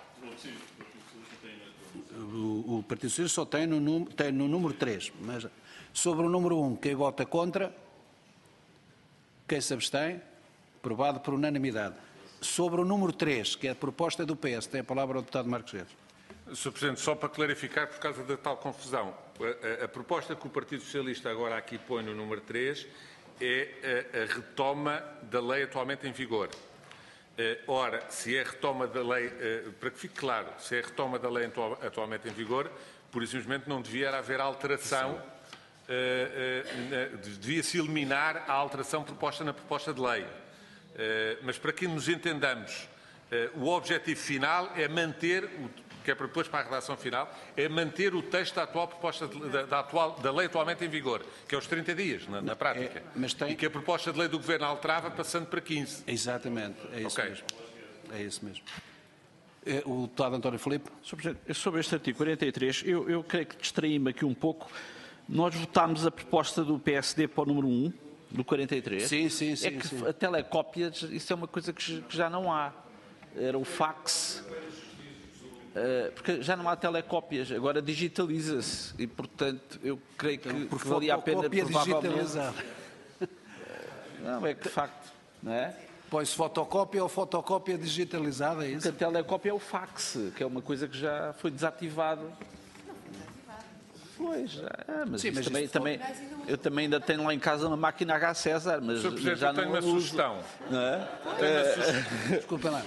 O, o Partido Socialista só tem no, tem no número três. Mas sobre o número um, quem vota contra? Quem se abstém? Aprovado por unanimidade. Sobre o número três, que é a proposta do P S, tem a palavra o deputado Marcos Guedes. senhor Presidente, só para clarificar, por causa da tal confusão, a, a, a proposta que o Partido Socialista agora aqui põe no número três é a, a retoma da lei atualmente em vigor. Ora, se é retoma da lei, para que fique claro, se é retoma da lei atualmente em vigor, por simplesmente não devia haver alteração, devia-se eliminar a alteração proposta na proposta de lei. Mas para que nos entendamos, o objetivo final é manter, o que é proposto para a redação final, é manter o texto da atual proposta de, da, da, atual, da lei atualmente em vigor, que é os trinta dias, na, na prática. É, mas tem... E que a proposta de lei do Governo alterava, passando para quinze. Exatamente, é isso okay. mesmo. É isso mesmo. O deputado António Filipe. senhor Presidente, sobre este artigo quarenta e três, eu, eu creio que distraí-me aqui um pouco. Nós votámos a proposta do P S D para o número um, do quarenta e três. Sim, sim, sim. É que sim. a telecópias, isso é uma coisa que já não há. Era o fax... Uh, porque já não há telecópias, agora digitaliza-se e, portanto, eu creio que, então, por que valia a pena provavelmente... Não, é que de facto, não é? Põe-se fotocópia ou fotocópia digitalizada, é isso? Porque a telecópia é o fax, que é uma coisa que já foi desativado. Pois, ah, mas, Sim, isso mas também, isso também, eu também ainda tenho lá em casa uma máquina H. César, mas senhor Presidente, já eu tenho não uma uso. sugestão. Não é? Tenho uma sugestão. Desculpem lá.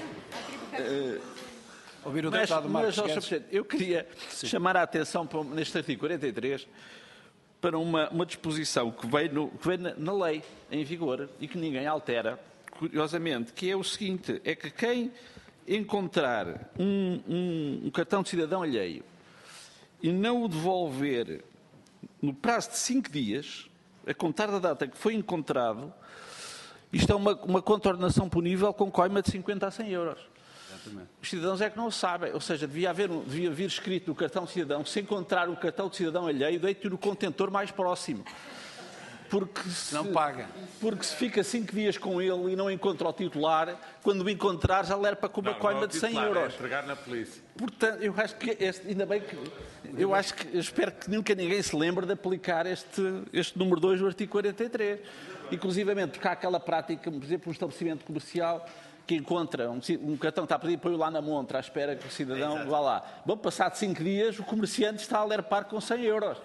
Ouvir o Mas, deputado Marcos mas ó, senhor Guedes. Presidente, eu queria chamar a atenção para, neste artigo quarenta e três para uma, uma disposição que veio, no, que veio na, na lei em vigor e que ninguém altera, curiosamente, que é o seguinte, é que quem encontrar um, um, um cartão de cidadão alheio e não o devolver no prazo de cinco dias, a contar da data que foi encontrado, isto é uma, uma contornação punível com coima de cinquenta a cem euros. Exatamente. Os cidadãos é que não o sabem, ou seja, devia haver, um, devia vir escrito no cartão de cidadão, se encontrar o cartão de cidadão alheio, deite-o no contentor mais próximo. Porque se, Não paga. porque se fica cinco dias com ele e não encontra o titular, quando o encontrar já lerpa com uma Não, coima não é o de cem titular, euros. É entregar na polícia. Portanto, eu acho que, este, ainda bem que, eu acho que, eu espero que nunca ninguém se lembre de aplicar este, este número dois do artigo quarenta e três. Inclusivamente, porque há aquela prática, por exemplo, um estabelecimento comercial que encontra um, um cartão, está a pedir para ir lá na montra, à espera que o cidadão vá lá. Bom, passado cinco dias, o comerciante está a lerpar com cem euros.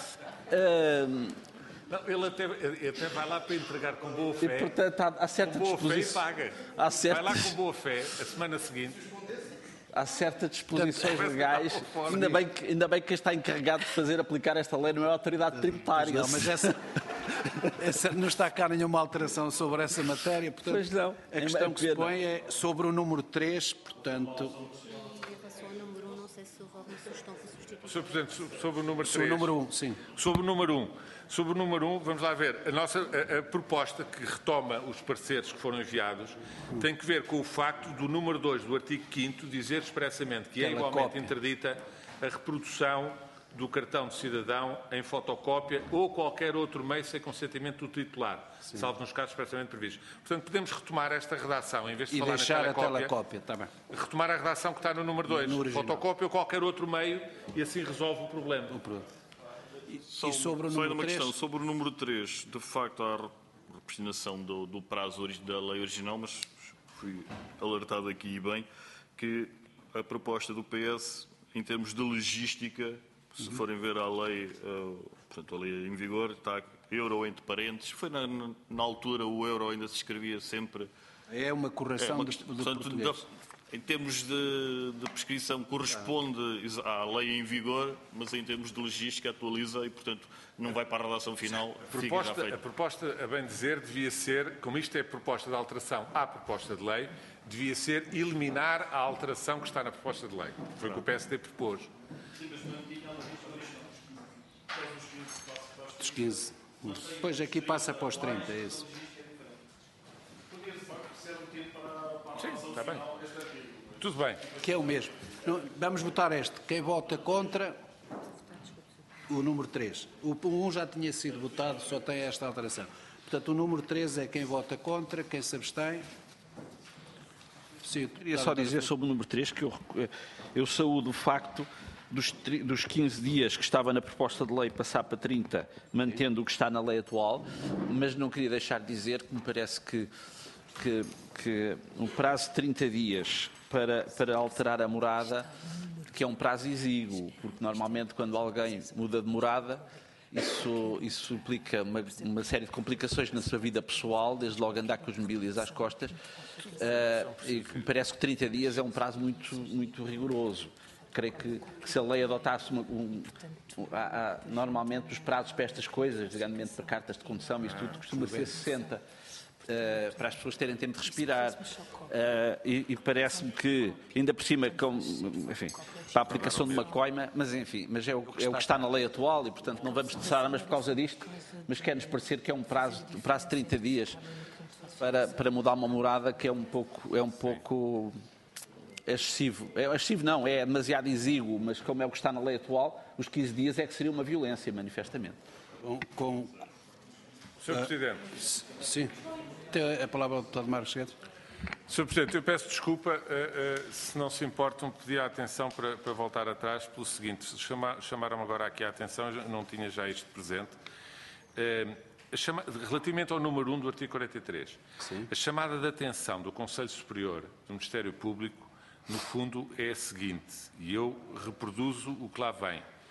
Uh, Não, ele até, ele até vai lá para entregar com boa e, fé. portanto, há, há certa Com boa fé e disposição. paga. Há certas, Vai lá com boa fé, a semana seguinte. há certas disposições Portanto, legais. parece que está por fora Ainda bem, que, ainda bem que quem está encarregado de fazer aplicar esta lei não é a autoridade tributária. Não, mas essa, essa não está cá nenhuma alteração sobre essa matéria. Portanto, Pois não. A É questão uma que se pena. põe é sobre o número três, portanto, Em relação ao número um, não sei se houve alguma sugestão para substituir. senhor Presidente, so- sobre o número sobre o três. número um, sim. Sobre o número um. Sobre o número um, vamos lá ver. A nossa a, a proposta que retoma os pareceres que foram enviados tem que ver com o facto do número dois do artigo quinto dizer expressamente que é Aquela igualmente cópia. interdita a reprodução do cartão de cidadão em fotocópia ou qualquer outro meio sem consentimento do titular, salvo nos casos expressamente previstos. Portanto, podemos retomar esta redação, em vez de E falar deixar na a telecópia, está bem. retomar a redação que está no número dois, No original. fotocópia ou qualquer outro meio, e assim resolve o problema. Só, E sobre o só ainda número uma três? questão. Sobre o número três, de facto, há repristinação do, do prazo ori- da lei original, mas fui alertado aqui e bem que a proposta do P S, em termos de logística, se forem ver a lei, eh, portanto, a lei em vigor, está euro entre parênteses. Foi na, na- na altura o euro ainda se escrevia sempre. É uma É, correção uma do, questão- do portanto, português. da- em termos de, de prescrição, corresponde à lei em vigor, mas em termos de logística atualiza e, portanto, não vai para a redação final. A Fica já proposta, feito. a proposta, a bem dizer, devia ser, como isto é proposta de alteração à proposta de lei, devia ser eliminar a alteração que está na proposta de lei. Foi o que o P S D propôs. Dos quinze. Depois aqui passa para os trinta, é isso. Sim, está bem. Tudo bem. Que é o mesmo. Não, vamos votar este. Quem vota contra o número três. O um já tinha sido votado, só tem esta alteração. Portanto, o número três é quem vota contra, quem se abstém. Sim, Queria só dizer sobre o número três que eu, eu saúdo o facto dos, tri- dos quinze dias que estava na proposta de lei passar para trinta, mantendo o que está na lei atual, mas não queria deixar de dizer que me parece que, que, que um prazo de trinta dias para, para alterar a morada, que é um prazo exíguo, porque normalmente quando alguém muda de morada, Isso, isso implica uma, uma série de complicações na sua vida pessoal, desde logo andar com as mobílias às costas, uh, e me parece que trinta dias é um prazo muito, muito rigoroso. Creio que, que se a lei adotasse uma, um, um, há, há, normalmente os prazos para estas coisas, nomeadamente para cartas de condução, isto tudo costuma ser sessenta, uh, para as pessoas terem tempo de respirar. Uh, e e parece-me que, ainda por cima, com, enfim, para a aplicação de uma coima, mas enfim, mas é o, é o que está na lei atual e, portanto, não vamos cessar armas por causa disto, mas quer-nos parecer que é um prazo, um prazo de trinta dias para, para mudar uma morada que é um pouco, é um pouco excessivo. É excessivo não, é demasiado exíguo, mas como é o que está na lei atual, os quinze dias é que seria uma violência, manifestamente. Com, com, senhor Presidente. sim. Tem a palavra ao deputado Marcos Guedes. senhor Presidente, eu peço desculpa, uh, uh, se não se importam, pedir a atenção para, para voltar atrás, pelo seguinte, chama, chamaram-me agora aqui a atenção, eu não tinha já isto presente. Uh, a chama, relativamente ao número um do artigo quarenta e três, sim, a chamada de atenção do Conselho Superior do Ministério Público, no fundo, é a seguinte, e eu reproduzo o que lá vem.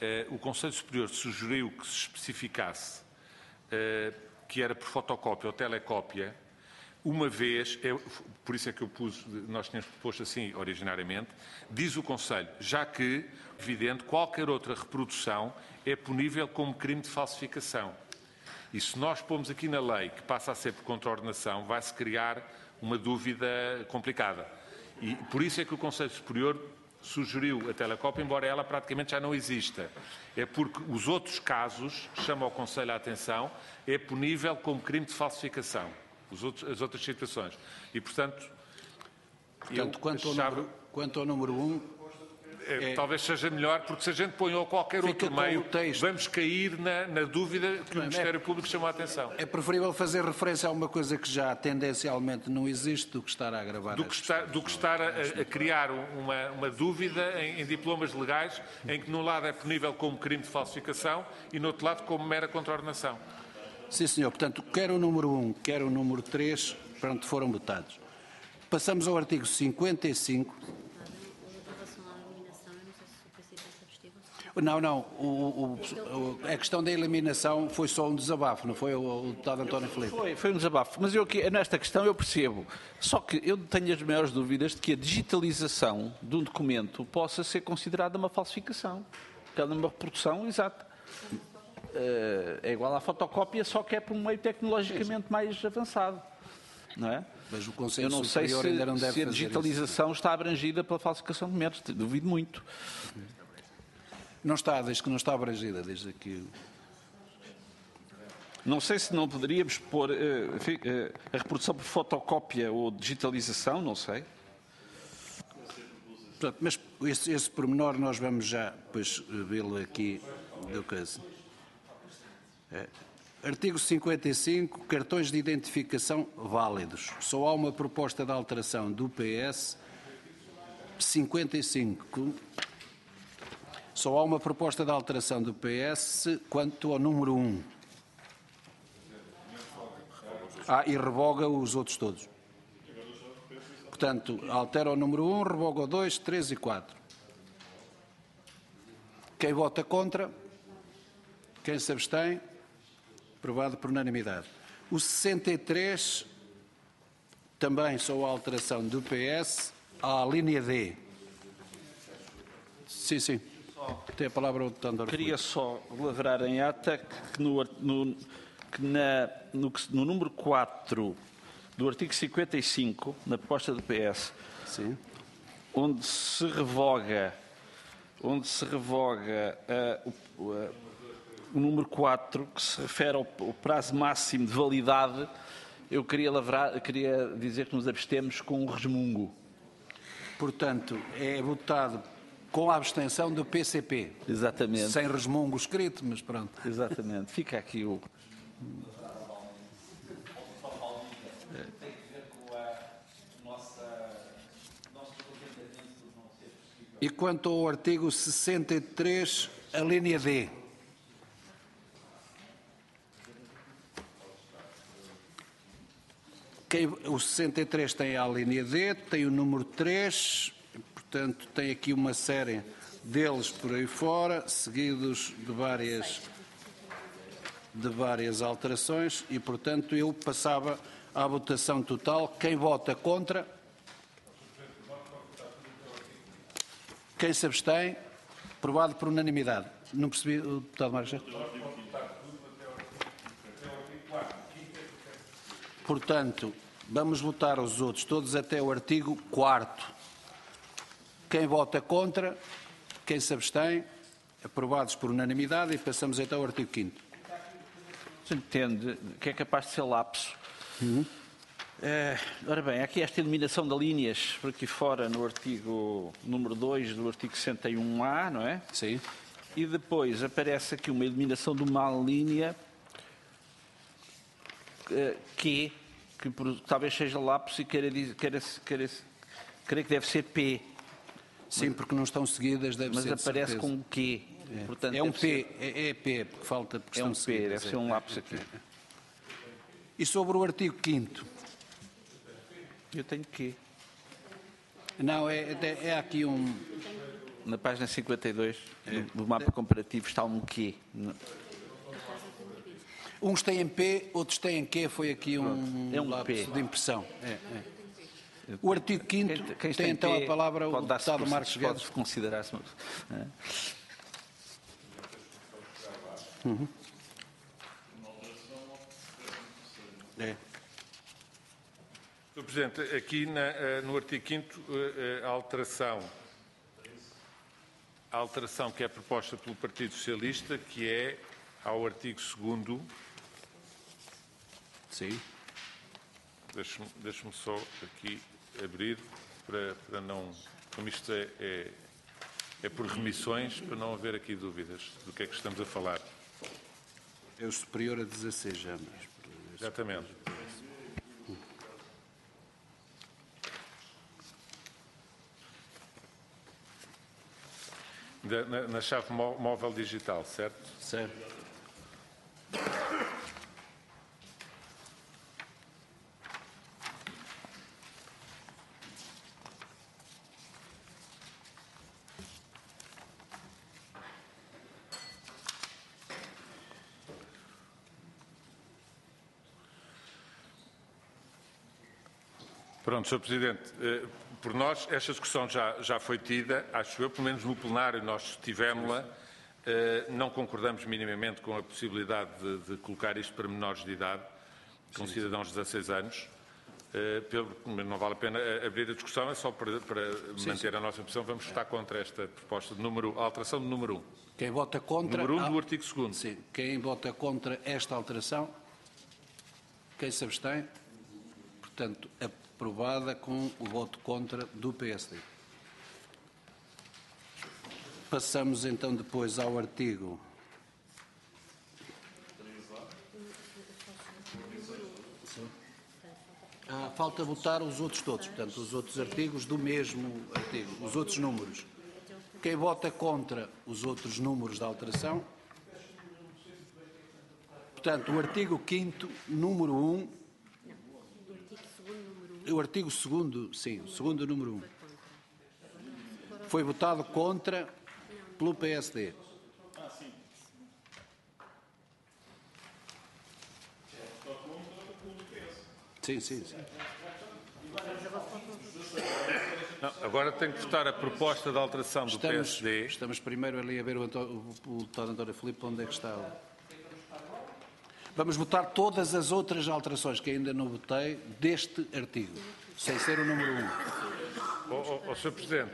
o Conselho Superior sugeriu que se especificasse que era por fotocópia ou telecópia, uma vez, é, por isso é que eu pus, nós tínhamos proposto assim originariamente, diz o Conselho, já que, evidente, qualquer outra reprodução é punível como crime de falsificação. E se nós pomos aqui na lei que passa a ser por contraordenação, vai-se criar uma dúvida complicada. E por isso é que o Conselho Superior sugeriu a telecópia, embora ela praticamente já não exista. É porque os outros casos, chama o Conselho a atenção, é punível como crime de falsificação. Os outros, as outras situações. E, portanto, portanto eu quanto, ao achava, número, quanto ao número um, é, é, talvez seja melhor, porque se a gente põe ou qualquer outro meio, vamos cair na, na dúvida que o Ministério Público chamou a atenção. É preferível fazer referência a uma coisa que já tendencialmente não existe do que estar a agravar. Do que estar, do que estar a, a criar uma, uma dúvida em, em diplomas legais, em que, num lado, é punível como crime de falsificação e, no outro lado, como mera contraordenação. Sim, senhor. Portanto, quer o número um, quer o número três, pronto, foram votados. Passamos ao artigo cinquenta e cinco. Não, não. O, o, a questão da eliminação foi só um desabafo, não foi, o, o deputado António Filipe? Foi, foi um desabafo. Mas eu aqui, nesta questão, eu percebo. Só que eu tenho as maiores dúvidas de que a digitalização de um documento possa ser considerada uma falsificação. Porque é uma reprodução exata. É igual à fotocópia, só que é por um meio tecnologicamente mais avançado. Não é? Mas o Conselho Eu não sei se, ainda não deve se a digitalização isso. está abrangida pela falsificação de documentos. Duvido muito. Não está, desde que não está abrangida, desde aqui. Não sei se não poderíamos pôr enfim, a reprodução por fotocópia ou digitalização, não sei. Portanto, mas esse, esse pormenor nós vamos já depois vê-lo aqui do caso. É. Artigo cinquenta e cinco, cartões de identificação válidos. Só há uma proposta de alteração do P S cinquenta e cinco. Só há uma proposta de alteração do P S quanto ao número um. Ah, e revoga os outros todos. Portanto, altera o número um, revoga o dois, três e quatro. Quem vota contra? Quem se abstém? Aprovado por unanimidade. O sessenta e três, também só a alteração do P S à linha D. Sim, sim. Tem a palavra o deputado António Filipe. Queria só lavrar em ata que no, no, que na, no, no número quatro do artigo cinquenta e cinco, na proposta do P S, sim, onde se revoga, onde se revoga uh, o, uh, o número quatro, que se refere ao, ao prazo máximo de validade, eu queria, lavrar, queria dizer que nos abstemos com um resmungo. Portanto, é votado com a abstenção do P C P. Exatamente. Sem resmungo escrito, mas pronto. Exatamente. Fica aqui o... E quanto ao artigo sessenta e três, a linha D. Quem, o sessenta e três tem a linha D, tem o número três, portanto tem aqui uma série deles por aí fora, seguidos de várias, de várias alterações e, portanto, eu passava à votação total. Quem vota contra? Quem se abstém? Aprovado por unanimidade. Não percebi, o deputado Marques? Portanto, vamos votar os outros, todos até o artigo quarto. Quem vota contra? Quem se abstém? Aprovados por unanimidade e passamos então ao artigo quinto. Se entende que é capaz de ser lapso. Uhum. É, ora bem, aqui esta eliminação de linhas por aqui fora no artigo número dois do artigo sessenta e um A, não é? Sim. E depois aparece aqui uma eliminação de uma linha que, que por, talvez seja lapso e queira dizer, queira, queira, creio que deve ser P. Sim, mas, porque não estão seguidas, deve mas ser. Mas aparece com um Q. É, portanto, é um P, ser, é, é P, porque falta. Porque é um P, seguidas, deve é, ser um lapso aqui. É. E sobre o artigo quinto? Eu tenho Q. Não, é, é, é aqui um. na página cinquenta e dois é. do mapa comparativo está um quê? Uns têm P, outros têm Q, foi aqui um, é um lapso P. de impressão. É, é. O artigo quinto quem, quem tem então P, a palavra o deputado Marcos Guedes. Pode considerar-se. É. Uhum. É. senhor Presidente, aqui na, no artigo quinto, a alteração, a alteração que é proposta pelo Partido Socialista, que é ao artigo segundo. Sim. Deixe-me deixe-me só aqui abrir para, para não... Como isto é, é, é por remissões, para não haver aqui dúvidas do que é que estamos a falar. É o superior a dezasseis anos. Exatamente. Da, na, na chave móvel digital, certo? Certo. Pronto, senhor Presidente, por nós esta discussão já, já foi tida, acho eu, pelo menos no plenário nós tivemos-la, não concordamos minimamente com a possibilidade de, de colocar isto para menores de idade, com sim, cidadãos de dezasseis anos, não vale a pena abrir a discussão, é só para, para sim, manter sim. a nossa posição, vamos votar contra esta proposta de número, a alteração de número um. Quem vota contra... Número um do artigo segundo. Sim, quem vota contra esta alteração? Quem se abstém? Portanto, aprovada com o voto contra do P S D. Passamos então depois ao artigo. Ah, falta votar os outros todos, portanto, os outros artigos do mesmo artigo, os outros números. Quem vota contra os outros números da alteração? Portanto, o artigo quinto, número um. O artigo segundo, sim, o segundo número um. Foi votado contra pelo P S D. Sim, sim, sim. Não, agora tem que votar a proposta de alteração do estamos, P S D. Estamos primeiro ali a ver o, Antônio, o deputado António Filipe onde é que está. Vamos votar todas as outras alterações que ainda não votei deste artigo, sem ser o número um. Oh, oh, oh, senhor Presidente.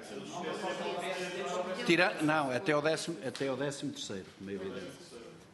Tira, não, até ao décimo, até ao décimo terceiro, meio evidente.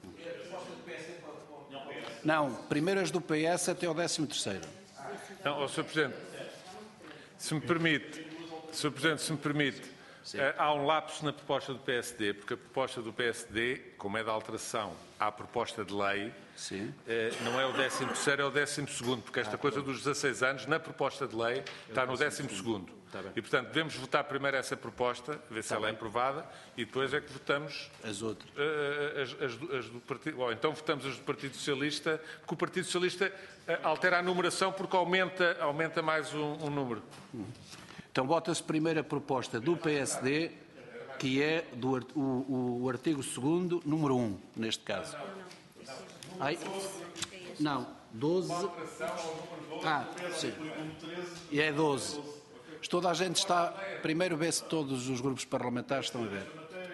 Não, primeiro as do P S até ao décimo terceiro. Não, oh, senhor Presidente, se me permite, senhor Presidente, se me permite, eh, há um lapso na proposta do P S D, porque a proposta do P S D, como é da alteração à proposta de lei, sim. Eh, não é o décimo terceiro, é o décimo segundo, porque esta ah, coisa dos dezasseis anos, na proposta de lei, está no décimo segundo. Tá, e, portanto, devemos votar primeiro essa proposta, ver se tá ela bem. é aprovada, e depois é que votamos as outras. Uh, as, as, do, as do Partido... Ou então votamos as do Partido Socialista, porque o Partido Socialista uh, altera a numeração porque aumenta, aumenta mais um, um número. Então vota-se primeiro a proposta do P S D, que é do, o, o artigo segundo, número um, neste caso. Ai, não, doze. Ah, sim. E é doze. Toda a gente está... Primeiro vê se todos os grupos parlamentares estão a ver.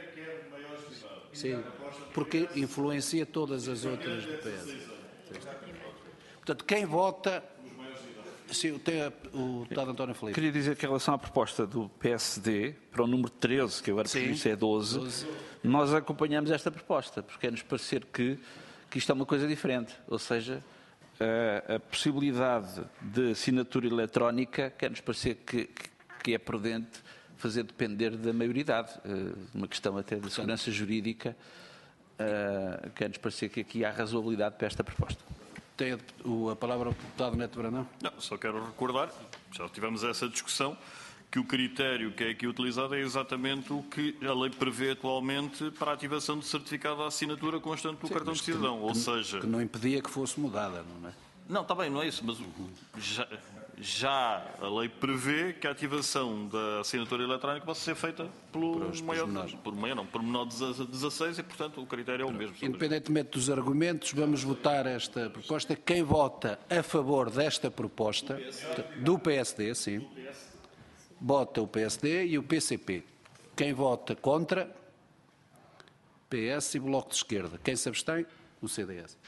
Sim, porque influencia todas as outras do P S. Portanto, quem vota... Sim, tem o deputado António Filipe. Queria dizer que em relação à proposta do P S D, para o número treze, que agora por isso é doze, doze, nós acompanhamos esta proposta, porque é-nos parecer que, que isto é uma coisa diferente. Ou seja... A, a possibilidade de assinatura eletrónica quer-nos parecer que, que é prudente fazer depender da maioridade, uma questão até de segurança jurídica, quer-nos parecer que aqui há razoabilidade para esta proposta. Tem a palavra o deputado Neto Brandão? Não, só quero recordar, já tivemos essa discussão, que o critério que é aqui utilizado é exatamente o que a lei prevê atualmente para a ativação de certificado de assinatura constante do Sim, cartão de cidadão, que, ou seja... Que não impedia que fosse mudada, não é? Não, está bem, não é isso, mas já, já a lei prevê que a ativação da assinatura eletrónica possa ser feita pelo maior, por maior não, por menor de dezasseis e, portanto, o critério é o mesmo. Independentemente dos argumentos, vamos votar esta proposta. Quem vota a favor desta proposta, do P S D, sim, vota o P S D e o P C P. Quem vota contra, P S e Bloco de Esquerda. Quem se abstém, o C D S.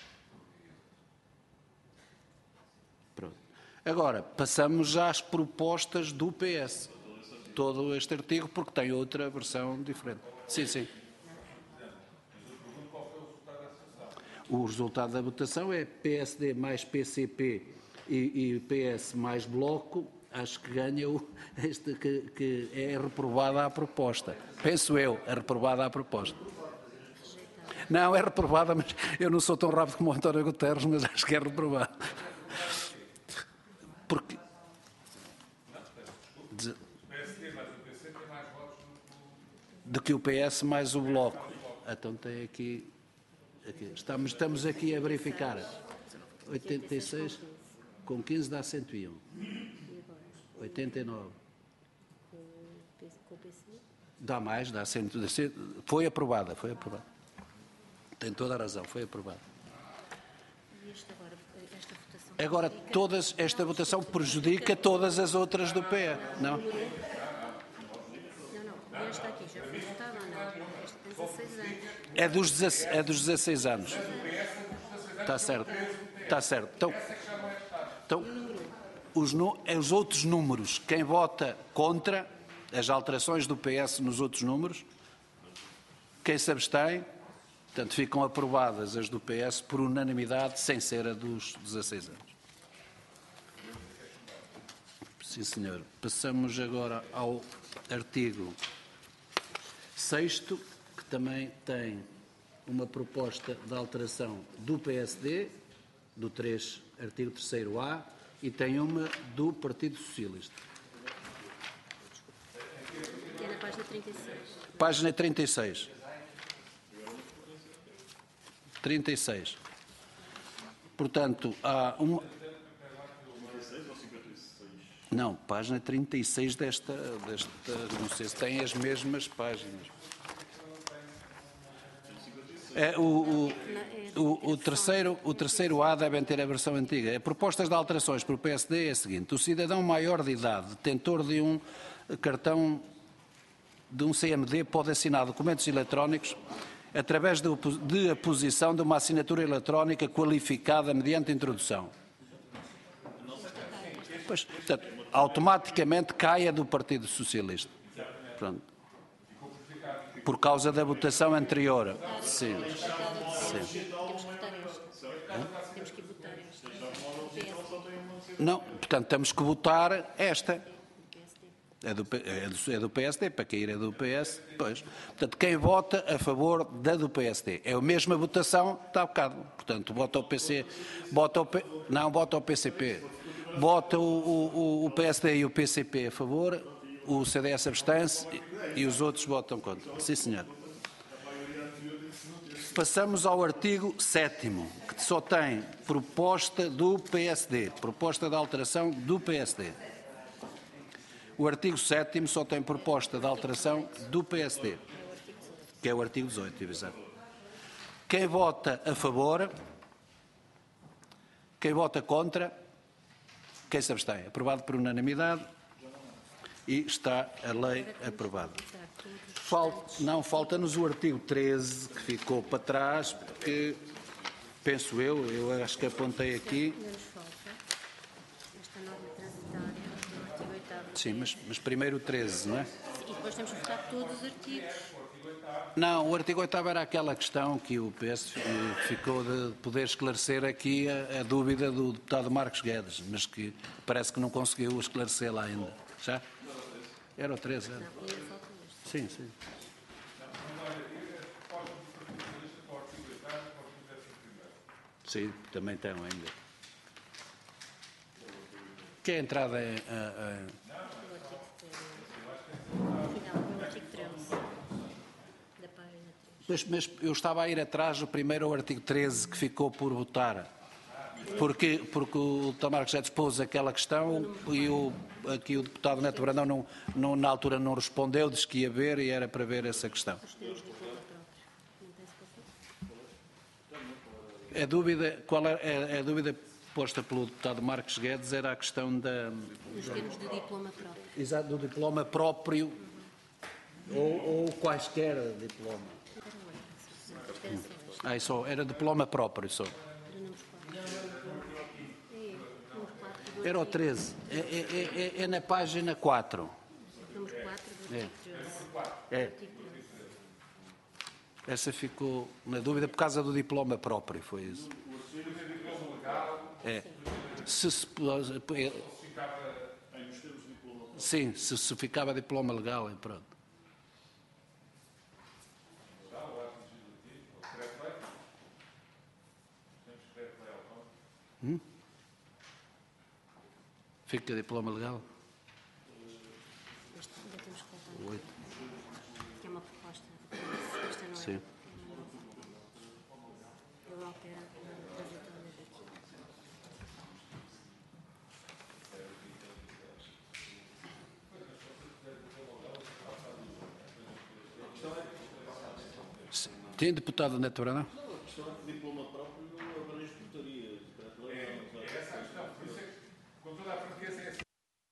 Pronto. Agora, passamos já às propostas do P S. Todo este artigo, porque tem outra versão diferente. Sim, sim. O resultado da votação é P S D mais P C P e, e P S mais Bloco. Acho que ganha o, este, que, que é reprovada a proposta. Penso eu, é reprovada a proposta. Não, é reprovada, mas eu não sou tão rápido como o António Guterres, mas acho que é reprovada. Porque... Do que o P S mais o Bloco. Então tem aqui... aqui. Estamos, estamos aqui a verificar. oitenta e seis com quinze dá cento e um. oitenta e nove. Dá mais, dá cento. Foi aprovada, foi aprovada. Tem toda a razão, foi aprovada. Agora, todas, esta votação prejudica todas as outras do P E. Não? Não, não, esta aqui já foi votada ou não? Esta tem dezasseis anos. É dos, é dos dezasseis anos. Está certo. Está certo. Então, então os, os outros números, quem vota contra as alterações do P S nos outros números, quem se abstém, portanto, ficam aprovadas as do P S por unanimidade, sem ser a dos dezasseis anos. Sim, senhor. Passamos agora ao artigo sexto, que também tem uma proposta de alteração do P S D, do três, artigo terceiro A, e tem uma do Partido Socialista. Que é na página trinta e seis. Página trinta e seis. trinta e seis. Portanto, há uma... Não, página trinta e seis desta, desta... Não sei se tem as mesmas páginas. É, o, o, o, o, terceiro, o terceiro A devem ter a versão antiga. Propostas de alterações para o P S D é a seguinte. O cidadão maior de idade, detentor de um cartão de um C M D, pode assinar documentos eletrónicos através de aposição de uma assinatura eletrónica qualificada mediante introdução. Pois, portanto, automaticamente cai a do Partido Socialista. Pronto. Por causa da votação anterior. Sim. Sim. Temos que votar esta. Não, portanto, temos que votar esta. É do, é, do, é do P S D, para cair é do P S, pois. Portanto, quem vota a favor da do P S D? É a mesma votação, está a bocado. Portanto, vota o P C, vota o P, não, vota o P C P. Vota o, o, o P S D e o P C P a favor, o C D S abstém-se e os outros votam contra. Sim, senhor. Passamos ao artigo sétimo, que só tem proposta do P S D, proposta de alteração do P S D. O artigo sétimo só tem proposta de alteração do P S D, que é o artigo dezoito, exato. Quem vota a favor? Quem vota contra? Quem se abstém? Aprovado por unanimidade e está a lei aprovada. Falta, não, falta-nos o artigo treze, que ficou para trás, porque, penso eu, eu acho que apontei aqui... Sim, mas, mas primeiro o treze, não é? E depois temos que votar todos os artigos. Não, o artigo oitavo era aquela questão que o P S ficou de poder esclarecer aqui a, a dúvida do deputado Marcos Guedes, mas que parece que não conseguiu esclarecê-la ainda. Já? Era o treze, era? Não, ainda falta este. Sim, sim. Sim, também tem ainda. Que é a entrada em... A, a... Mas, mas eu estava a ir atrás do primeiro ao artigo treze, que ficou por votar. porque, porque o doutor Marcos já dispôs aquela questão e o, aqui o deputado Neto Brandão não, não, na altura não respondeu, disse que ia ver e era para ver essa questão. A dúvida, qual é, a dúvida posta pelo deputado Marcos Guedes era a questão da... Nos termos do diploma próprio. Exato, do diploma próprio ou, ou quaisquer diploma. Ah, só, era diploma próprio só. Era o treze. É, é, é, é na página quatro. É. É. Essa ficou na dúvida por causa do diploma próprio, foi isso. É. Se, se, sim, se, se ficava diploma legal, é pronto. Hum? Fica diploma legal? Este ainda temos que voltar. Oito. Que é uma proposta. Esta não é. Sim. Eu altero a trajetória daqui. Tem deputado Neto Brandão? Diploma próprio abrange portaria. É essa a questão. Com toda a franqueza é assim.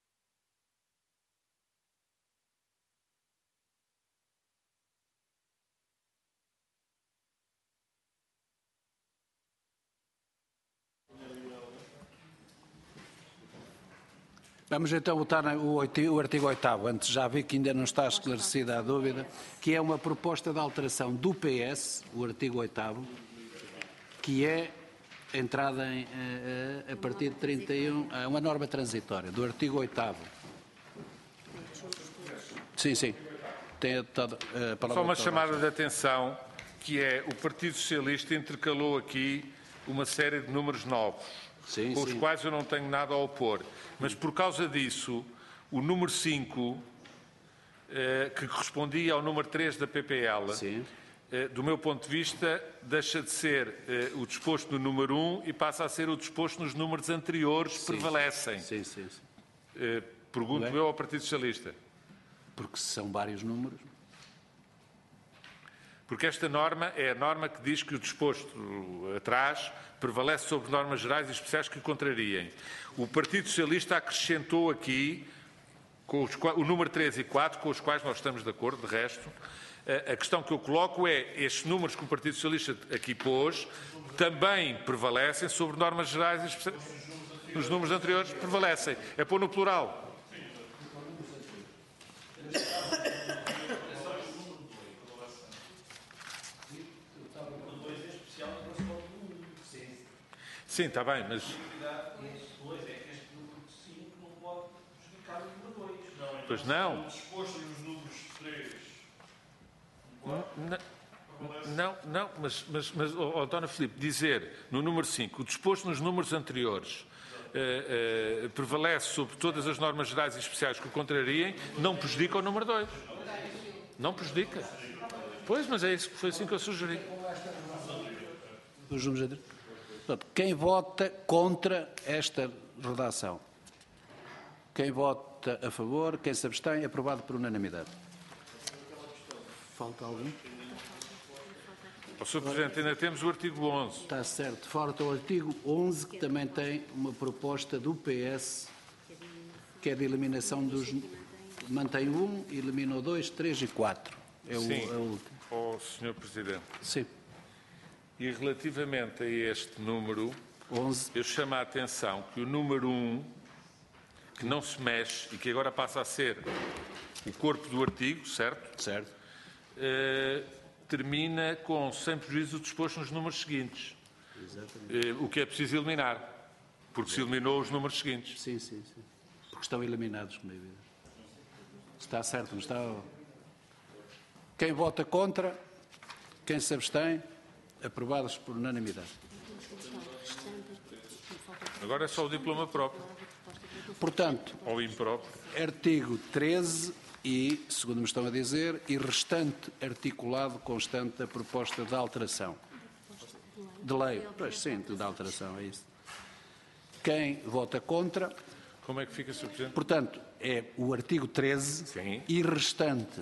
Vamos então votar o artigo oitavo. Antes já vi que ainda não está esclarecida a dúvida, que é uma proposta de alteração do P S, o artigo oitavo, que é entrada em, a, a partir de trinta e um, é uma norma transitória do artigo oitavo. Sim, sim. Tem a, a palavra. Só uma chamada de atenção, que é o Partido Socialista intercalou aqui uma série de números novos, sim, com sim. os quais eu não tenho nada a opor. Mas por causa disso, o número cinco, eh, que correspondia ao número três da P P L, eh, do meu ponto de vista, deixa de ser eh, o disposto no número um e passa a ser o disposto nos números anteriores que prevalecem. Sim, sim, sim. Eh, pergunto eu ao Partido Socialista. Porque são vários números. Porque esta norma é a norma que diz que o disposto atrás prevalece sobre normas gerais e especiais que o contrariem. O Partido Socialista acrescentou aqui com os, o número três e quatro, com os quais nós estamos de acordo, de resto. A questão que eu coloco é, estes números que o Partido Socialista aqui pôs também prevalecem sobre normas gerais e especiais. Os números anteriores prevalecem. É pôr no plural. Sim, está bem, mas... Pois não. Não, não, mas, mas, mas oh, António Filipe, dizer no número cinco, o disposto nos números anteriores uh, uh, prevalece sobre todas as normas gerais e especiais que o contrariem, não prejudica o número dois. Não prejudica. Pois, mas é isso, foi assim que eu sugeri. Os números anteriores. Quem vota contra esta redação? Quem vota a favor? Quem se abstém? Aprovado por unanimidade. Falta algum? Oh, senhor Presidente, ainda temos o artigo onze. Está certo. Falta o artigo onze, que também tem uma proposta do P S, que é de eliminação dos... Mantém um, elimina o dois, três e quatro. É o, Sim, é o último. Oh, senhor Presidente. Sim. E relativamente a este número, onze. Eu chamo a atenção que o número um, que não se mexe e que agora passa a ser o corpo do artigo, certo? Certo. Uh, termina com sem prejuízo do disposto nos números seguintes. Exatamente. Uh, o que é preciso eliminar, porque se eliminou os números seguintes. Sim, sim, sim. Porque estão eliminados, como é evidente. Está certo, não está? Quem vota contra? Quem se abstém? Aprovados por unanimidade. Agora é só o diploma próprio. Portanto, ou impróprio. Artigo treze e, segundo me estão a dizer, e restante articulado constante da proposta de alteração. De lei. Pois sim, de alteração, é isso. Quem vota contra? Como é que fica, senhor Presidente? Portanto, é o artigo treze Sim. e restante.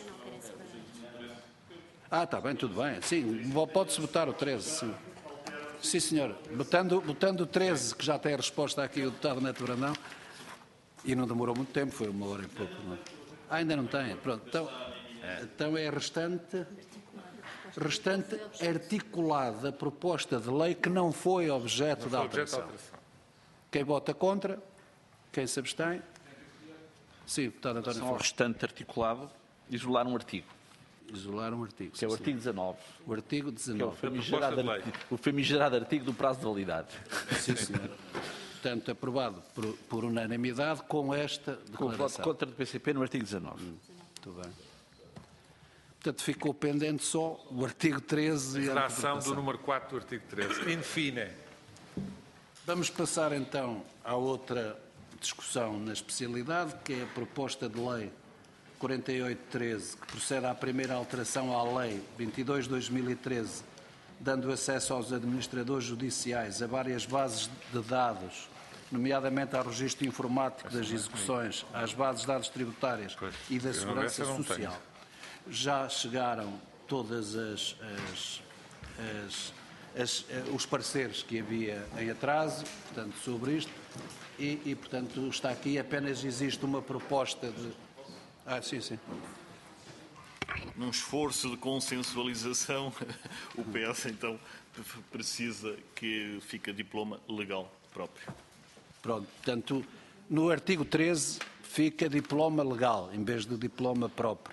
Ah, está bem, tudo bem. Sim, pode-se votar o treze, sim. Sim, senhor. Votando, votando o treze, que já tem a resposta aqui o deputado Neto Brandão, e não demorou muito tempo, foi uma hora e pouco. Não é? Ah, ainda não tem. Pronto, então, então é restante, restante articulada a proposta de lei que não foi objeto Não da foi objeto de alteração. alteração. Quem vota contra? Quem se abstém? Sim, deputado António São ao Flores. restante articulado, isolar um artigo, Isolar um artigo. que é o sim, artigo dezanove, senhor. O artigo que é o dezanove. famigerado, proposta de lei. artigo, o famigerado artigo do prazo de validade. Sim, senhor. Portanto, aprovado por, por unanimidade com esta Com o voto declaração. contra do P C P no artigo dezanove. Muito bem. Portanto, ficou pendente só o artigo treze e a Redação do interpretação. número quatro do artigo treze. In fine. Vamos passar então à outra discussão na especialidade, que é a proposta de lei quarenta e oito treze, que procede à primeira alteração à lei vinte e dois barra dois mil e treze, dando acesso aos administradores judiciais a várias bases de dados, nomeadamente ao registro informático das execuções, às bases de dados tributárias e da eu segurança essa não social. Já chegaram todas as, as, as, as, os pareceres que havia em atraso, portanto, sobre isto, e, e, portanto, está aqui, apenas existe uma proposta de... Ah, sim, sim. Num esforço de consensualização, o P S, então, precisa que fique diploma legal próprio. Pronto, portanto, no artigo treze fica diploma legal, em vez de diploma próprio.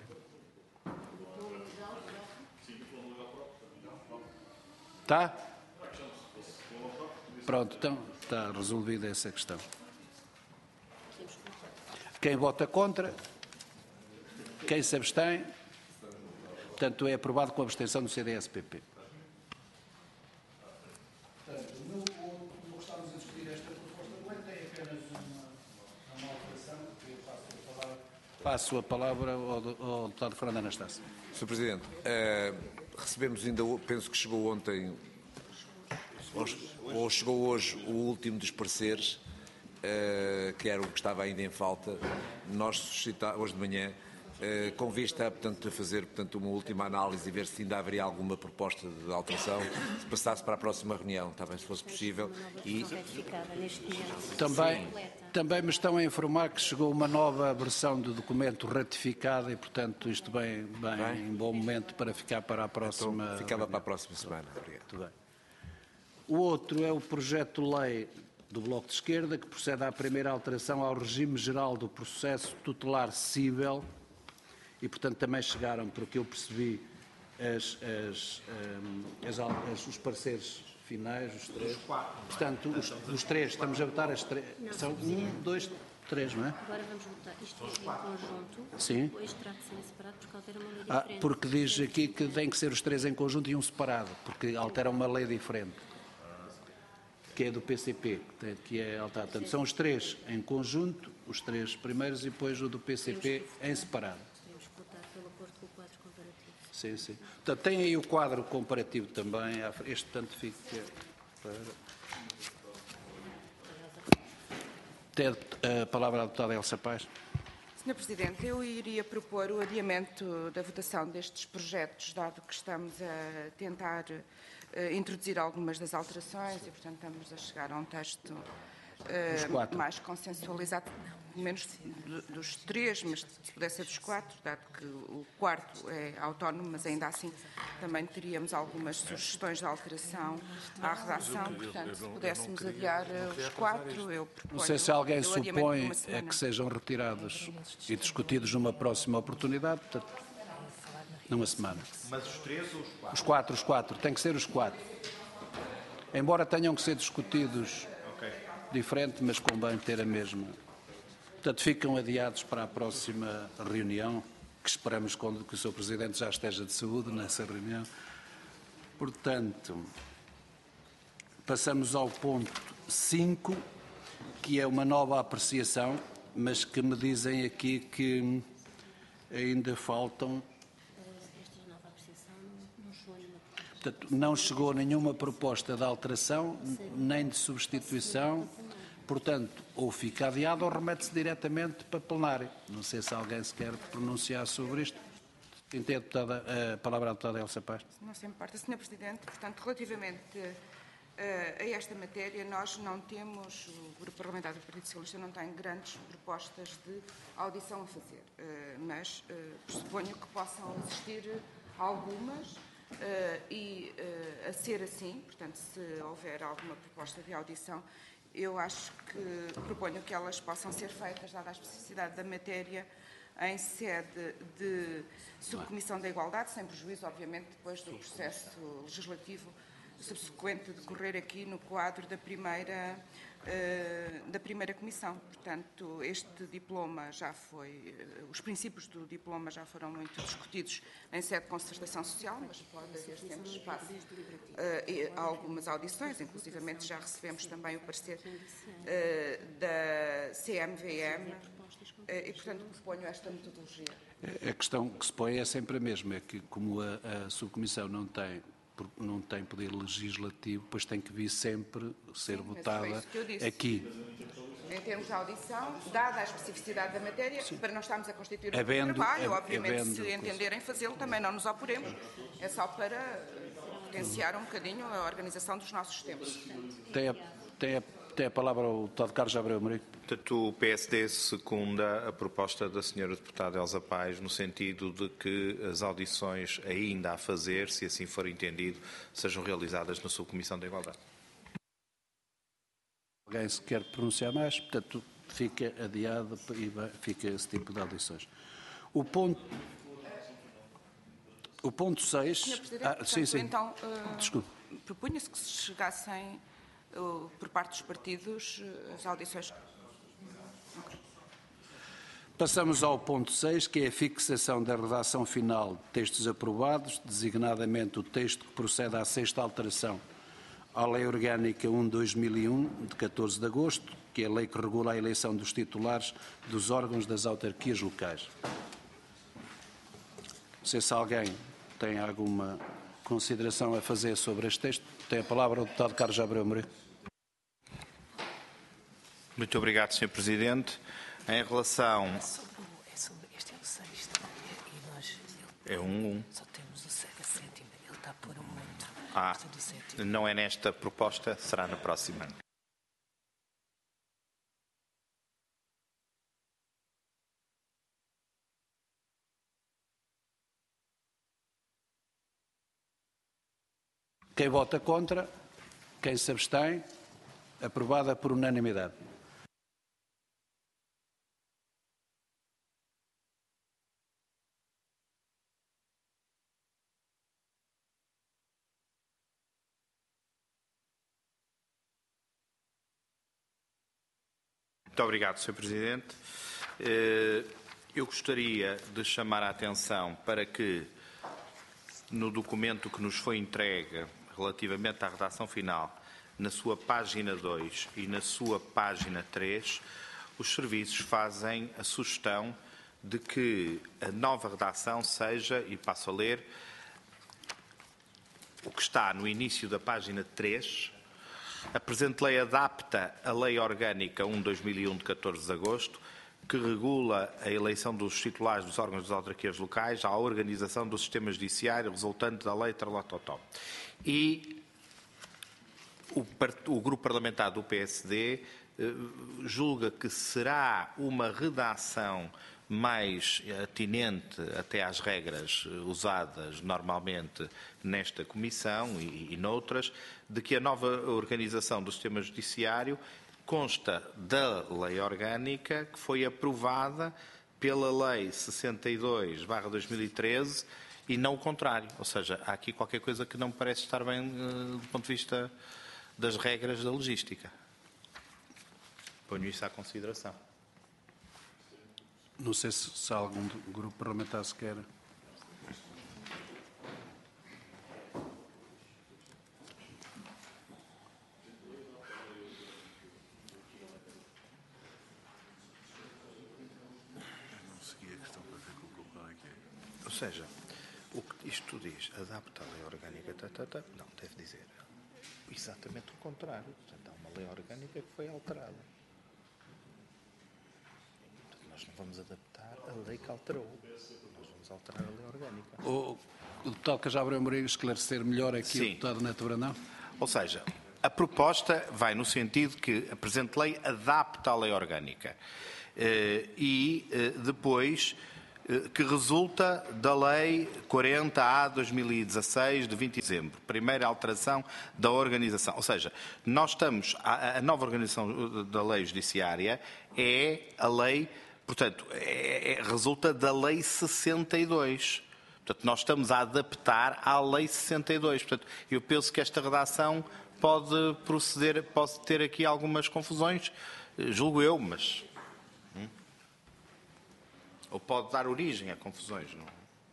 Está? Pronto, então está resolvida essa questão. Quem vota contra? Quem se abstém? Portanto, é aprovado com a abstenção do C D S P P. Passo a palavra ao, ao deputado Fernando Anastácio. senhor Presidente, uh, recebemos ainda, penso que chegou ontem, ou, ou chegou hoje, o último dos pareceres, uh, que era o que estava ainda em falta. Nós suscitamos, hoje de manhã, uh, com vista portanto, a fazer portanto, uma última análise e ver se ainda haveria alguma proposta de alteração, se passasse para a próxima reunião, talvez se fosse possível. E, Também, também me estão a informar que chegou uma nova versão do documento ratificada e, portanto, isto bem, bem, Bem. em bom momento para ficar para a próxima. então, ficava reunião. para a próxima semana. Obrigado. Muito bem. O outro é o projeto de lei do Bloco de Esquerda, que procede à primeira alteração ao regime geral do processo tutelar cível e, portanto, também chegaram, pelo que eu percebi, as, as, um, as, as, os pareceres finais, os três. Portanto, os, os três, estamos a votar as três. São um, dois, três, não é? Agora vamos votar isto em conjunto. Sim. Depois terá que ser separado porque altera uma lei Ah, diferente. porque diz aqui que tem que ser os três em conjunto e um separado, porque altera uma lei diferente, que é do P C P, que tem- que é alterado. Portanto, são os três em conjunto, os três primeiros, e depois o do P C P em separado. Podemos votar pelo acordo com o quadro comparativo. Sim, sim. Portanto, tem aí o quadro comparativo também. Este, tanto, fica para... Tem a palavra a deputada Elsa Paz. senhor Presidente, eu iria propor o adiamento da votação destes projetos, dado que estamos a tentar eh, introduzir algumas das alterações e, portanto, estamos a chegar a um texto eh, Dos quatro. mais consensualizado, pelo menos do- dos três, mas se pudesse ser dos quatro, dado que o quarto é autónomo, mas ainda assim também teríamos algumas sugestões de alteração à redação, portanto, se pudéssemos adiar eh, os quatro, eu proponho Não sei se alguém o adiamento por supõe uma é semana. que sejam retirados e discutidos numa próxima oportunidade, portanto, numa semana. Mas os três ou os quatro? Os quatro, os quatro, tem que ser os quatro. Embora tenham que ser discutidos diferente, mas convém ter a mesma. Portanto, ficam adiados para a próxima reunião, que esperamos que o senhor Presidente já esteja de saúde nessa reunião. Portanto, passamos ao ponto cinco, que é uma nova apreciação, mas que me dizem aqui que ainda faltam. Esta nova apreciação não chegou nenhuma proposta. Portanto, não chegou nenhuma proposta de alteração, nem de substituição. Portanto, ou fica adiado ou remete-se diretamente para plenário. Não sei se alguém se quer pronunciar sobre isto. Tem a, deputada, a palavra à deputada Elsa Paz. Não se importa, senhor Presidente. Portanto, relativamente uh, a esta matéria, nós não temos, o Grupo Parlamentar do Partido Socialista não tem grandes propostas de audição a fazer, uh, mas uh, pressuponho que possam existir algumas uh, e, uh, a ser assim, portanto, se houver alguma proposta de audição, eu acho que proponho que elas possam ser feitas, dada a especificidade da matéria, em sede de subcomissão da igualdade, sem prejuízo, obviamente, depois do processo legislativo subsequente decorrer aqui no quadro da primeira, uh, da primeira comissão. Portanto, este diploma já foi, uh, os princípios do diploma já foram muito discutidos em sede de concertação social, mas pode haver sempre espaço uh, a algumas audições, inclusivamente já recebemos também o parecer uh, da C M V M, uh, e, portanto, proponho esta metodologia. A questão que se põe é sempre a mesma, é que como a, a subcomissão não tem não tem poder legislativo, pois tem que vir sempre ser Sim, votada aqui. Em termos de audição, dada a especificidade da matéria, Sim. para não estarmos a constituir um havendo, trabalho, obviamente, havendo, se entenderem fazê-lo, também não nos oporemos. É só para potenciar um bocadinho a organização dos nossos tempos. Tem a, tem a, tem a palavra o deputado Carlos Abreu Morico. Portanto, o P S D secunda a proposta da senhora deputada Elsa Paz, no sentido de que as audições ainda a fazer, se assim for entendido, sejam realizadas na subcomissão da Igualdade. Alguém se quer pronunciar mais? Portanto, fica adiado e fica esse tipo de audições. O ponto... O ponto seis... senhor Presidente, ah, portanto, sim, sim. Então, uh, Desculpe. propunha-se que se chegassem, uh, por parte dos partidos, uh, as audições... Passamos ao ponto seis, que é a fixação da redação final de textos aprovados, designadamente o texto que procede à sexta alteração à Lei Orgânica um de dois mil e um, de catorze de agosto, que é a lei que regula a eleição dos titulares dos órgãos das autarquias locais. Não sei se alguém tem alguma consideração a fazer sobre este texto. Tem a palavra o deputado Carlos Abreu Morico. Muito obrigado, senhor Presidente. Em relação... É sobre, é sobre, este é o sexto, e nós... Ele, é um, um. Só temos o sétimo, ele está a pôr um outro. Ah, não é nesta proposta, será na próxima. Quem vota contra, quem se abstém, aprovada por unanimidade. Muito obrigado, senhor Presidente. Eu gostaria de chamar a atenção para que, no documento que nos foi entregue relativamente à redação final, na sua página dois e na sua página três, os serviços fazem a sugestão de que a nova redação seja, e passo a ler, o que está no início da página três, a presente lei adapta a Lei Orgânica um de dois mil e um, de catorze de agosto, que regula a eleição dos titulares dos órgãos das autarquias locais à organização do sistema judiciário resultante da Lei Tralototó. E o, o Grupo Parlamentar do P S D eh, julga que será uma redação mais atinente até às regras usadas normalmente nesta Comissão e, e noutras, de que a nova organização do sistema judiciário consta da Lei Orgânica, que foi aprovada pela Lei sessenta e dois barra dois mil e treze, e não o contrário. Ou seja, há aqui qualquer coisa que não me parece estar bem uh, do ponto de vista das regras da logística. Ponho isso à consideração. Não sei se, se há algum grupo parlamentar se quer. Ou seja, o que isto diz, adapta a lei orgânica, tá, tá, tá, não, deve dizer exatamente o contrário. Portanto, há uma lei orgânica que foi alterada. vamos adaptar a lei que alterou. Nós vamos alterar a lei orgânica. O, o deputado Cajabra Amorim esclarecer melhor aqui Sim. o deputado Neto Brandão? Ou seja, a proposta vai no sentido que a presente lei adapta a lei orgânica e depois que resulta da Lei quarenta A de dois mil e dezasseis, de vinte de dezembro, primeira alteração da organização. Ou seja, nós estamos, a, a nova organização da lei judiciária é a lei, portanto, é, é, resulta da Lei sessenta e dois. Portanto, nós estamos a adaptar à Lei sessenta e dois. Portanto, eu penso que esta redação pode proceder, pode ter aqui algumas confusões, julgo eu, mas... Hum? Ou pode dar origem a confusões, não?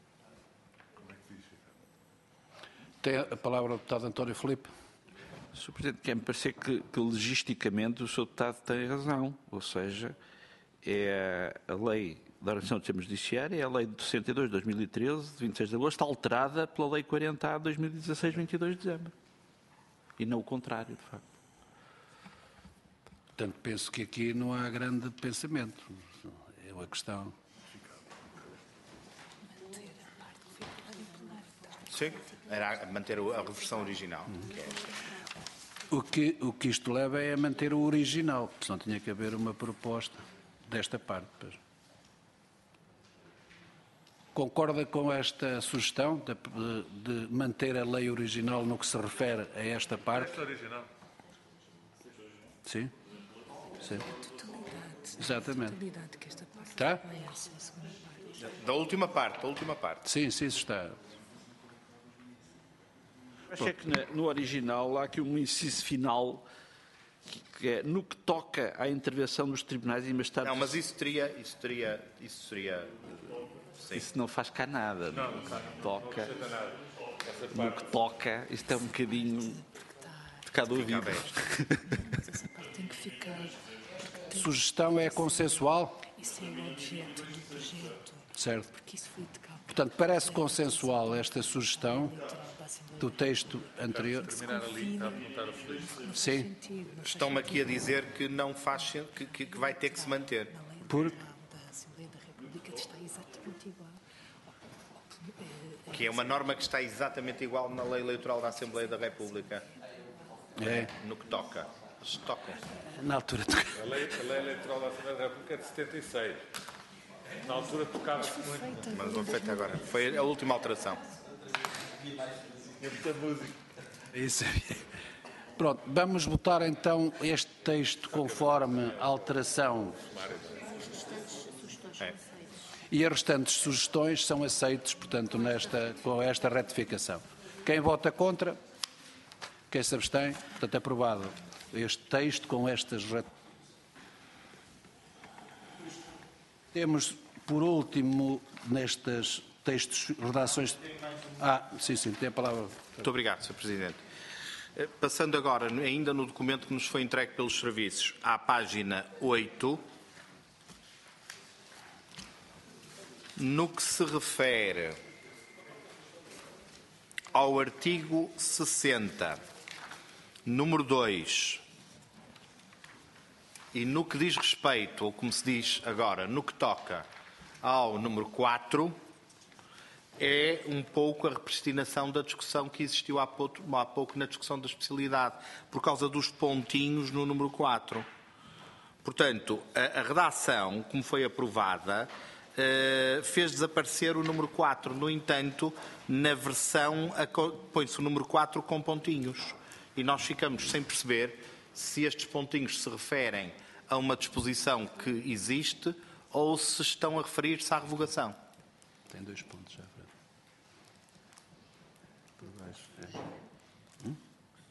Tem a palavra o deputado António Filipe. senhor Presidente, quer-me parecer que, que logisticamente o senhor deputado tem razão, ou seja, é a lei da Organização do Sistema Judiciário, é a lei de sessenta e dois de dois mil e treze, de vinte e seis de agosto, alterada pela lei quarenta A de dois mil e dezasseis, de vinte e dois de dezembro. E não o contrário, de facto. Portanto, penso que aqui não há grande pensamento. É uma questão... Sim, era manter a versão original. Que é esta. O que, o que isto leva é a manter o original, porque senão tinha que haver uma proposta desta parte. Pois. Concorda com esta sugestão de, de, de manter a lei original no que se refere a esta parte? Esta original. Sim. Sim. Totalidade. Exatamente. Totalidade que esta parte Tá? vai à sua segunda parte. Da última parte, da última parte. Sim, sim, isso está. Acho é que na- no original há aqui um inciso final que, que é no que toca à intervenção dos tribunais e magistrados. Não, mas isso teria, isso teria, isso seria, sim. Isso não faz cá nada. Não, No não que faz. toca, Não nada. Essa no parte. que toca, isto é um bocadinho de cada ouvido. Mas essa parte tem que ficar. Sugestão é consensual? Isso é o objeto do projeto. Certo. Porque isso foi de cabo. Portanto, parece consensual esta sugestão do texto anterior? Terminar ali, está a apontar o Felipe. Sim. Estão-me aqui a dizer que não faz sen- que, que, que vai ter que se manter. Por? Da Assembleia da República está exatamente igual. Que é uma norma que está exatamente igual na lei eleitoral da Assembleia da República. É. No que toca. Eles tocam. Na altura. A lei, a lei eleitoral da Assembleia da República é de setenta e seis. Na altura tocava-se muito. Mas não feito agora. Foi a última alteração. Tinha muita música. Isso é. Pronto, vamos votar então este texto conforme a alteração. É. E as restantes sugestões são aceitas, portanto, nesta, com esta retificação. Quem vota contra? Quem se abstém? Portanto, é aprovado este texto com estas retificações. Temos, por último, nestes textos, redações... Ah, sim, sim, tem a palavra. Muito obrigado, senhor Presidente. Eh, Passando agora, ainda no documento que nos foi entregue pelos serviços, à página oito, no que se refere ao artigo sessenta, número dois, e no que diz respeito, ou como se diz agora, no que toca ao número quatro, é um pouco a repristinação da discussão que existiu há pouco, há pouco na discussão da especialidade, por causa dos pontinhos no número quatro. Portanto, a, a redação, como foi aprovada, eh, fez desaparecer o número quatro. No entanto, na versão põe-se o número quatro com pontinhos. E nós ficamos sem perceber se estes pontinhos se referem a uma disposição que existe ou se estão a referir-se à revogação. Tem dois pontos já. Por baixo. É. Hum?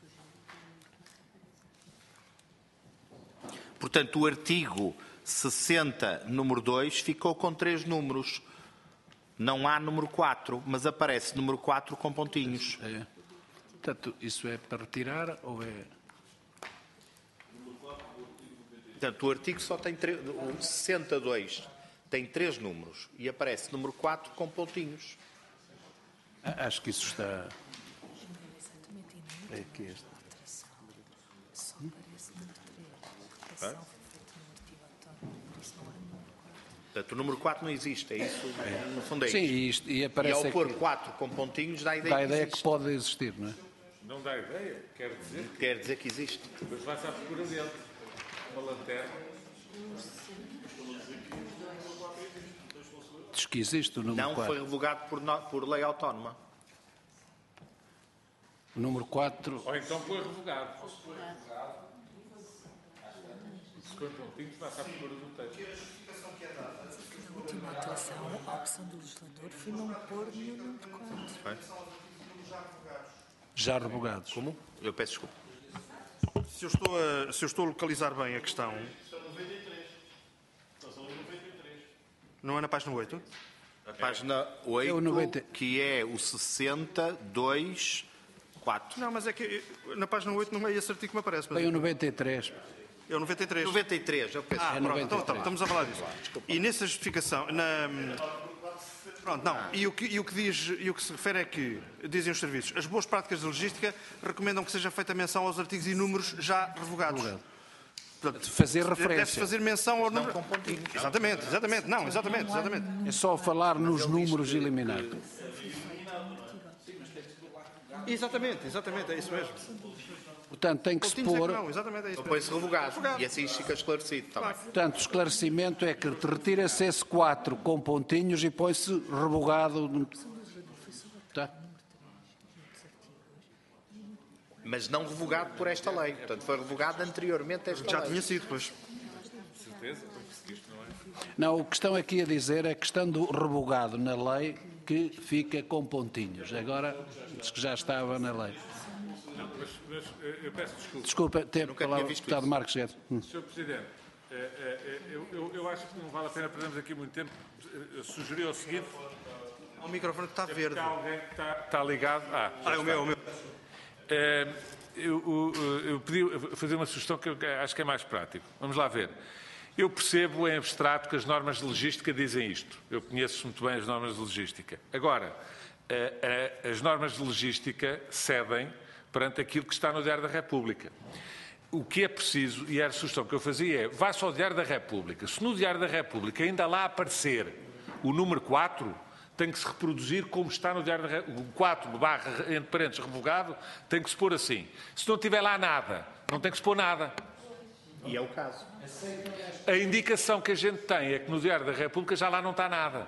Portanto, o artigo sessenta, número dois, ficou com três números. Não há número quatro, mas aparece número quatro com pontinhos. É. Portanto, isso é para retirar ou é... Portanto, o artigo só tem tre... o sessenta e dois tem três números e aparece número quatro com pontinhos. Ah, acho que isso está... Exatamente. E É não aqui este. alteração. Só aparece número três. A alteração foi feita no artigo autónomo, por isso não há número quatro. Portanto, o número quatro não existe, é isso, no fundo é Sim, isto. e, isto, e aparece E ao pôr aqui, quatro com pontinhos dá a ideia, dá a ideia que que existe. pode existir, não é? Não dá ideia, quer dizer. Quer dizer que existe. Depois vai-se à procura dele. Uma lanterna. Diz que existe o número Não quatro. foi revogado por, no- por lei autónoma. O número quatro. Ou então foi revogado. Se for pontinhos, vai-se à procura do texto. A última alteração, a opção do legislador foi não pôr nenhum número de quatro. Já revogados. Como? Eu peço desculpa. Se eu estou a, se eu estou a localizar bem a questão, não é na página oito? A página oito, É o noventa. que é o sessenta, dois, quatro. Não, mas é que na página oito não é esse artigo que me aparece. Mas Tem o noventa e três. é o noventa e três. noventa e três, eu peço Ah, É pronto, noventa e então, três. então, estamos a falar disso. E nessa justificação, na... Pronto, não. E o, que, e, o que diz, e o que se refere é que, dizem os serviços, as boas práticas de logística recomendam que seja feita menção aos artigos e números já revogados. Portanto, Fazer deve-se referência. fazer menção ao número... Exatamente, exatamente. Não, exatamente, exatamente. É só falar nos números eliminados. Exatamente, exatamente, é isso mesmo. Portanto, tem que se Pontinhos é que pôr. não, exatamente, é isso Põe-se mesmo. revogado. E assim fica esclarecido também. Portanto, o esclarecimento é que retira-se esse quatro com pontinhos e põe-se revogado. Tá? Mas não revogado por esta lei. Portanto, foi revogado anteriormente a esta Já lei. tinha sido, pois. Certeza? Porque isto não é. Não, a questão aqui a dizer é que estando revogado na lei que fica com pontinhos. Agora, diz que já estava na lei. Não, mas, mas eh, eu peço desculpa. Desculpa, ter nunca palavra tinha o visto deputado isso. Marcos Guedes. Hum. senhor Presidente, eh, eh, eu, eu, eu acho que não vale a pena perdermos aqui muito tempo. Eu sugeri o seguinte: O microfone que está verde. há alguém que está, está ligado. Ah, já Ah, é o está. meu, é o meu. Eh, eu, o- eu pedi fazer uma sugestão que eu acho que é mais prático. Vamos lá ver. Eu percebo em abstrato que as normas de logística dizem isto. Eu conheço muito bem as normas de logística. Agora, eh, eh, as normas de logística cedem perante aquilo que está no Diário da República. O que é preciso, e era a sugestão que eu fazia, é vá-se ao Diário da República. Se no Diário da República ainda lá aparecer o número quatro, tem que se reproduzir como está no Diário da República. O quatro, barra, entre parênteses, revogado, tem que se pôr assim. Se não tiver lá nada, não tem que se pôr nada. E é o caso. A indicação que a gente tem é que no Diário da República já lá não está nada.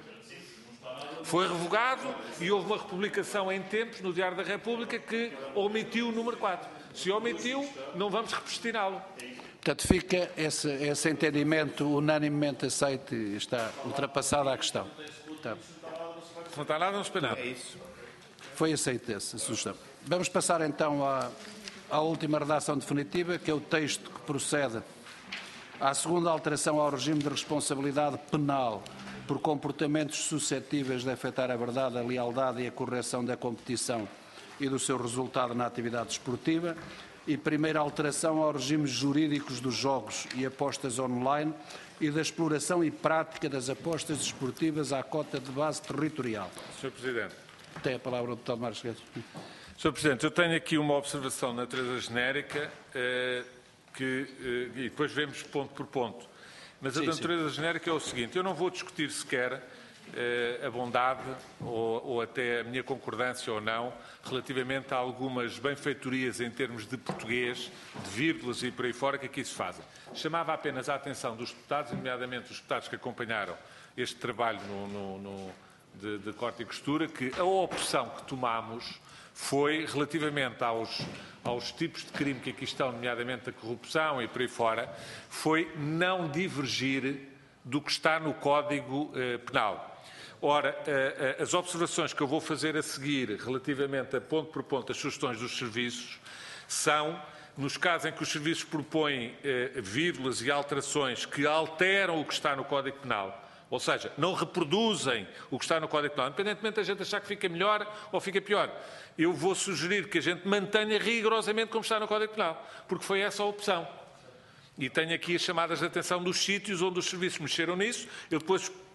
Foi revogado e houve uma republicação em tempos no Diário da República que omitiu o número quatro. Se omitiu, não vamos repristiná-lo. Portanto, fica esse, esse entendimento unanimemente aceito e está ultrapassada a questão. Tá. Se não está nada, não se espera nada. É isso. Foi aceita essa sugestão. Vamos passar então à, à última redação definitiva, que é o texto que procede à segunda alteração ao regime de responsabilidade penal por comportamentos suscetíveis de afetar a verdade, a lealdade e a correção da competição e do seu resultado na atividade esportiva, e primeira alteração aos regimes jurídicos dos jogos e apostas online e da exploração e prática das apostas desportivas à cota de base territorial. senhor Presidente. Tem a palavra o deputado Marcos Guedes. senhor Presidente, eu tenho aqui uma observação de natureza genérica eh, que, eh, e depois vemos ponto por ponto. Mas a Sim, de natureza genérica é o seguinte: eu não vou discutir sequer eh, a bondade ou, ou até a minha concordância ou não relativamente a algumas benfeitorias em termos de português, de vírgulas e por aí fora que aqui se fazem. Chamava apenas a atenção dos deputados, nomeadamente os deputados que acompanharam este trabalho no, no, no, de, de corte e costura, que a opção que tomámos foi, relativamente aos, aos tipos de crime que aqui estão, nomeadamente a corrupção e por aí fora, foi não divergir do que está no Código eh, Penal. Ora, eh, eh, as observações que eu vou fazer a seguir, relativamente a ponto por ponto as sugestões dos serviços, são, nos casos em que os serviços propõem eh, vírgulas e alterações que alteram o que está no Código Penal, ou seja, não reproduzem o que está no Código Penal, independentemente da gente achar que fica melhor ou fica pior. Eu vou sugerir que a gente mantenha rigorosamente como está no Código Penal, porque foi essa a opção. E tenho aqui as chamadas de atenção dos sítios onde os serviços mexeram nisso. Eu depois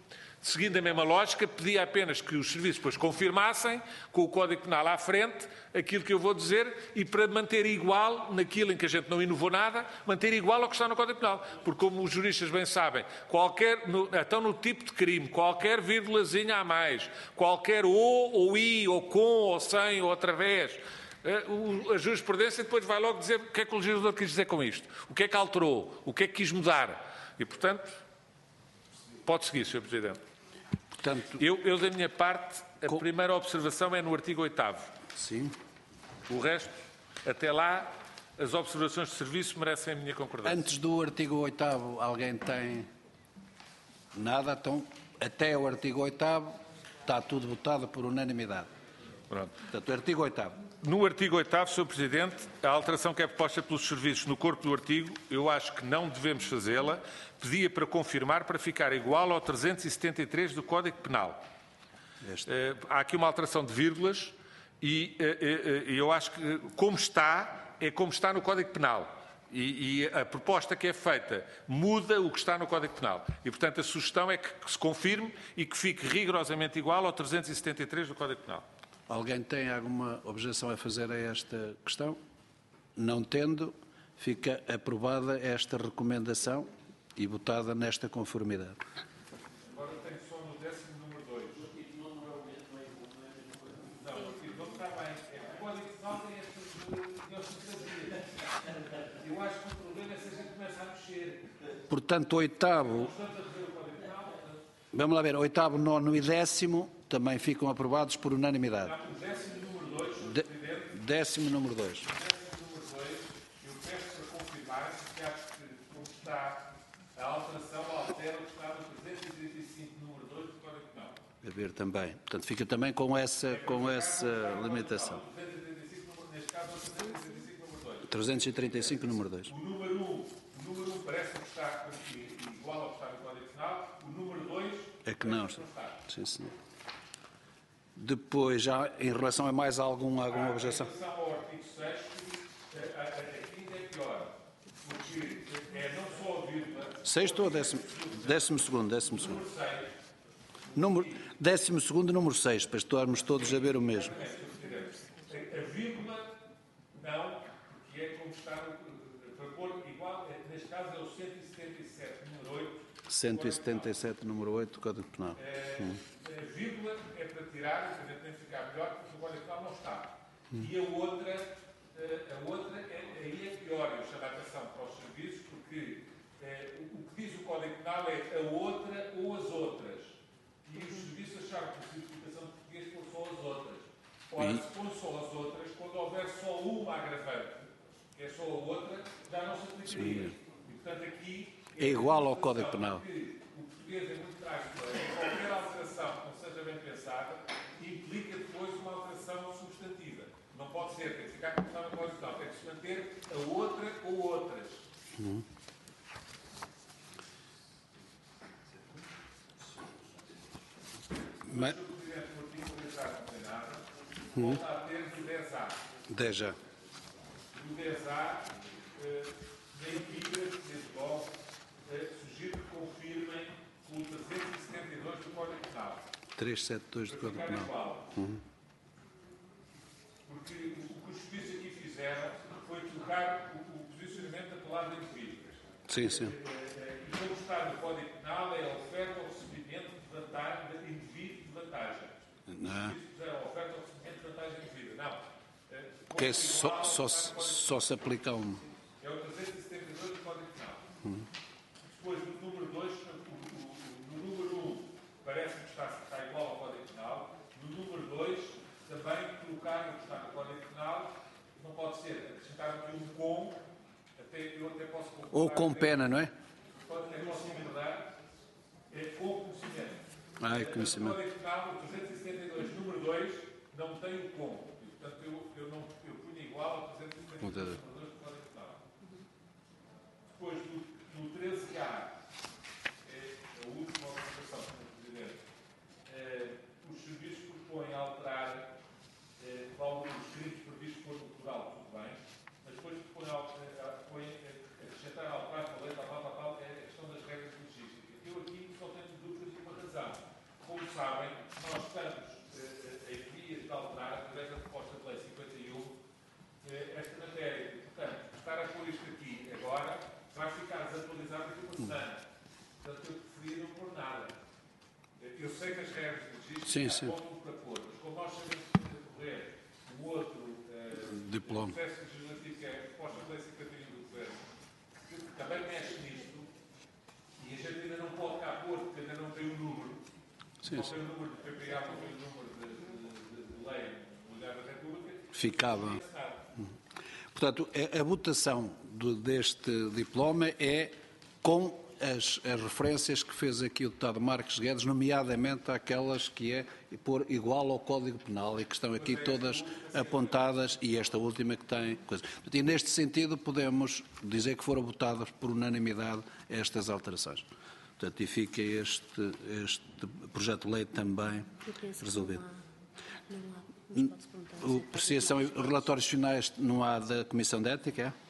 seguindo a mesma lógica, pedia apenas que os serviços depois confirmassem, com o Código Penal à frente, aquilo que eu vou dizer, e para manter igual, naquilo em que a gente não inovou nada, manter igual ao que está no Código Penal. Porque, como os juristas bem sabem, qualquer, no, então no tipo de crime, qualquer vírgulazinha a mais, qualquer ou, ou i, ou com, ou sem, ou através, a jurisprudência depois vai logo dizer o que é que o legislador quis dizer com isto, o que é que alterou, o que é que quis mudar. E, portanto, pode seguir, senhor Presidente. Portanto, eu, eu, da minha parte, a com... primeira observação é no artigo oitavo. Sim. O resto, até lá, as observações de serviço merecem a minha concordância. Antes do artigo oitavo, alguém tem nada? Então, até o artigo oitavo, está tudo votado por unanimidade. Pronto. Portanto, o artigo oitavo. No artigo oitavo, senhor Presidente, a alteração que é proposta pelos serviços no corpo do artigo, eu acho que não devemos fazê-la. Pedia para confirmar para ficar igual ao trezentos e setenta e três do Código Penal. Uh, há aqui uma alteração de vírgulas e uh, uh, eu acho que, como está, é como está no Código Penal. E, e a proposta que é feita muda o que está no Código Penal. E, portanto, a sugestão é que, que se confirme e que fique rigorosamente igual ao trezentos e setenta e três do Código Penal. Alguém tem alguma objeção a fazer a esta questão? Não tendo, fica aprovada esta recomendação e votada nesta conformidade. Agora tenho só no décimo número dois. Não, não está bem. O Código Penal tem estas... Eu acho que o problema é se a gente começa a mexer. Portanto, oitavo... Vamos lá ver, oitavo, nono e décimo também ficam aprovados por unanimidade. O décimo número dois, senhor De, Presidente. décimo número dois. O décimo número dois, eu peço para confirmar, porque acho que, como está, a alteração altera o que está no trezentos e trinta e cinco, número dois do Código Penal. A ver também. Portanto, fica também com essa, com essa limitação. trezentos e trinta e cinco, número dois. O número um, o número um parece que está igual ao que está no Código Penal. O número dois é que não. Sim, senhor. Depois, já em relação a mais algum, alguma objeção? Em relação ao artigo sexto, ainda é pior, porque é não só a vírgula... Sexto ou décimo? Décimo segundo, décimo segundo. Número, décimo segundo, número seis, para estarmos todos a ver o mesmo. A vírgula, não, porque é como está no... Para pôr igual, neste caso é o cento e setenta e sete, número oito. cento e setenta e sete, número oito do Código Penal. Hum. A vírgula é para tirar, para tem que ficar melhor, porque o Código Penal não está. Hum. E a outra, a outra é, aí é pior, eu chamo a atenção para os serviços, porque é, o que diz o Código Penal é a outra ou as outras. E os serviços acharam que a simplificação de português foram só as outras. Ora, e... se for só as outras, quando houver só uma agravante, que é só a outra, já não se aplicaria. Sim. E, portanto, aqui... É igual ao Código Penal. O português é muito trágico. Qualquer alteração que não seja bem pensada implica depois uma alteração substantiva. Não pode ser, tem que ficar como está no Código Penal. Tem que se manter a outra ou outras. Hum. Mas... Se o Presidente do artigo quarenta não tem nada, hum. volta a ter do dez A. dez A. Do dez A, nem pica, desde logo, sugiro que confirmem o trezentos e setenta e dois do Código Penal. trezentos e setenta e dois do Código Penal. Uhum. Porque o que os juízes aqui fizeram foi trocar o, o posicionamento da palavra indivíduo. Sim, sim. E como está no Código Penal é a oferta ou recebimento de vantagem, de indivíduo de vantagem. Não. Os juízes fizeram a oferta ou recebimento de vantagem indivíduo. Não. Que é só, só, só se aplica a um. É o trezentos e setenta e dois do Código Penal. Hum. Depois, no número dois, no número um, parece que está, está igual ao Código Penal. No número dois, também colocar o que está no Código Penal, não pode ser acrescentar aqui um com, até, eu até posso... Ou com pena, não é? Pode, até posso concordar, é com conhecimento. Ah, é conhecimento. No Código Penal, o trezentos e setenta e dois, número dois, não tem o com. E, portanto, eu, eu, não, eu punho igual ao trezentos e setenta e dois, número dois do Código Penal. Depois, no, no treze A, é a última observação, senhor Presidente, é, os serviços propõem alterar é, os crimes previstos por no plural, tudo bem, mas depois propõem acrescentar, alterar com a lei, tal, tal, tal, é a questão das regras logísticas. Eu aqui só tenho dúvidas de uma razão. sabem, nós estamos eh, em vias de alterar, através da proposta de lei cinquenta e um, eh, esta matéria. Portanto, estar a pôr isto aqui agora vai ficar desatualizado daqui a uma semana. Portanto, eu preferia não pôr nada. Eu sei que as regras de registro apontam para pôr, mas como nós sabemos que decorrer o outro uh, diploma, processo legislativo, que é a proposta de lei cinquenta e um do Governo, que também mexe nisto, e a gente ainda não pode cá pôr, porque ainda não tem o número, sim, não sim. tem o número de P P A, não tem o número de, de, de lei do Lugar da República, ficava. Portanto, a, a votação do, deste diploma é com As, as referências que fez aqui o deputado Marques Guedes, nomeadamente aquelas que é por igual ao Código Penal e que estão aqui todas apontadas, e esta última que tem coisa. E neste sentido podemos dizer que foram votadas por unanimidade estas alterações. Portanto, e fica este, este projeto de lei também resolvido. O apreciação e relatórios finais não há da Comissão de Ética, é?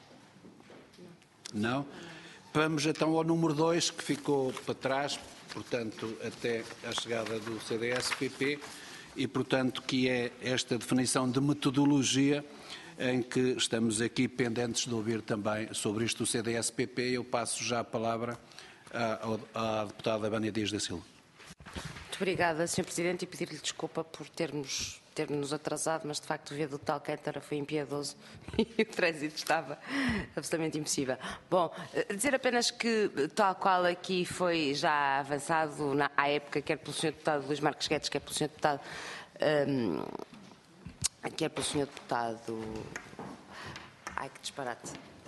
Não? Vamos então ao número dois, que ficou para trás, portanto, até a chegada do C D S P P, e, portanto, que é esta definição de metodologia, em que estamos aqui pendentes de ouvir também sobre isto o C D S P P. Eu passo já a palavra à, à deputada Vânia Dias da Silva. Muito obrigada, senhor Presidente, e pedir-lhe desculpa por termos... ter-nos atrasado, mas de facto o viaduto de Alcântara foi impiedoso e o trânsito estava absolutamente impossível. Bom, dizer apenas que, tal qual aqui foi já avançado na, à época, quer pelo senhor deputado Luís Marques Guedes, quer pelo senhor deputado, um, quer pelo senhor deputado, ai que disparate,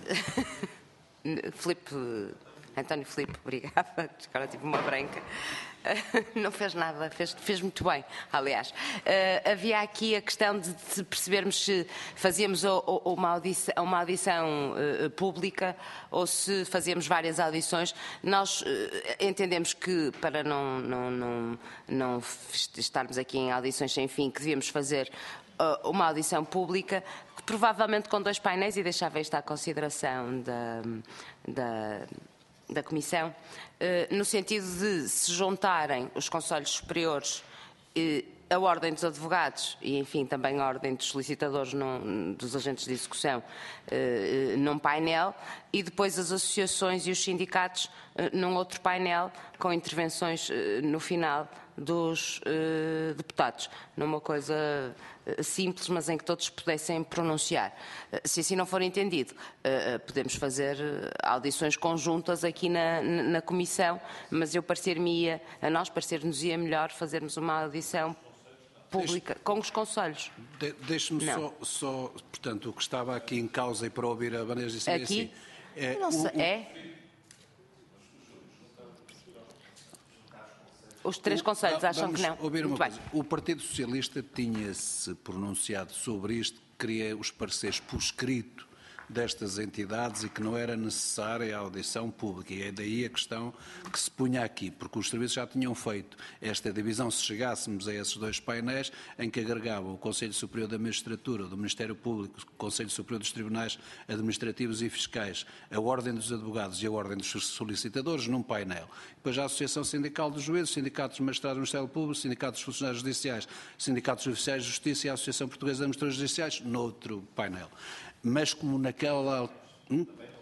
Filipe, António Filipe, obrigada, agora tive uma branca. Não fez nada, fez, fez muito bem, aliás. Uh, havia aqui a questão de, de percebermos se fazíamos o, o, uma audição, uma audição uh, pública ou se fazíamos várias audições. Nós uh, entendemos que, para não, não, não, não estarmos aqui em audições sem fim, que devíamos fazer uh, uma audição pública, provavelmente com dois painéis, e deixava isto à consideração da... da da Comissão, no sentido de se juntarem os Conselhos Superiores, a Ordem dos Advogados e, enfim, também a Ordem dos Solicitadores, num, dos Agentes de Execução, num painel, e depois as associações e os sindicatos num outro painel, com intervenções no final dos uh, deputados, numa coisa uh, simples, mas em que todos pudessem pronunciar. Uh, se assim não for entendido, uh, podemos fazer uh, audições conjuntas aqui na, na, na Comissão, mas eu parecer-me-ia, a nós parecer-nos-ia melhor fazermos uma audição pública Deixe, com os conselhos. De, Deixe-me só, só, portanto, o que estava aqui em causa e para ouvir a Vanessa disse aqui, assim, é, não sei, o, o, é? Os três conselhos acham que não. Ouvir uma coisa. O Partido Socialista tinha-se pronunciado sobre isto, queria os pareceres por escrito destas entidades e que não era necessária a audição pública. E é daí a questão que se punha aqui, porque os serviços já tinham feito esta divisão, se chegássemos a esses dois painéis, em que agregavam o Conselho Superior da Magistratura, do Ministério Público, o Conselho Superior dos Tribunais Administrativos e Fiscais, a Ordem dos Advogados e a Ordem dos Solicitadores, num painel. Depois a Associação Sindical dos Juízes, Sindicatos dos Magistrados do Ministério Público, Sindicatos dos Funcionários Judiciais, Sindicatos Oficiais de Justiça e a Associação Portuguesa de Administradores Judiciais, noutro painel. Mas como naquela... Hum?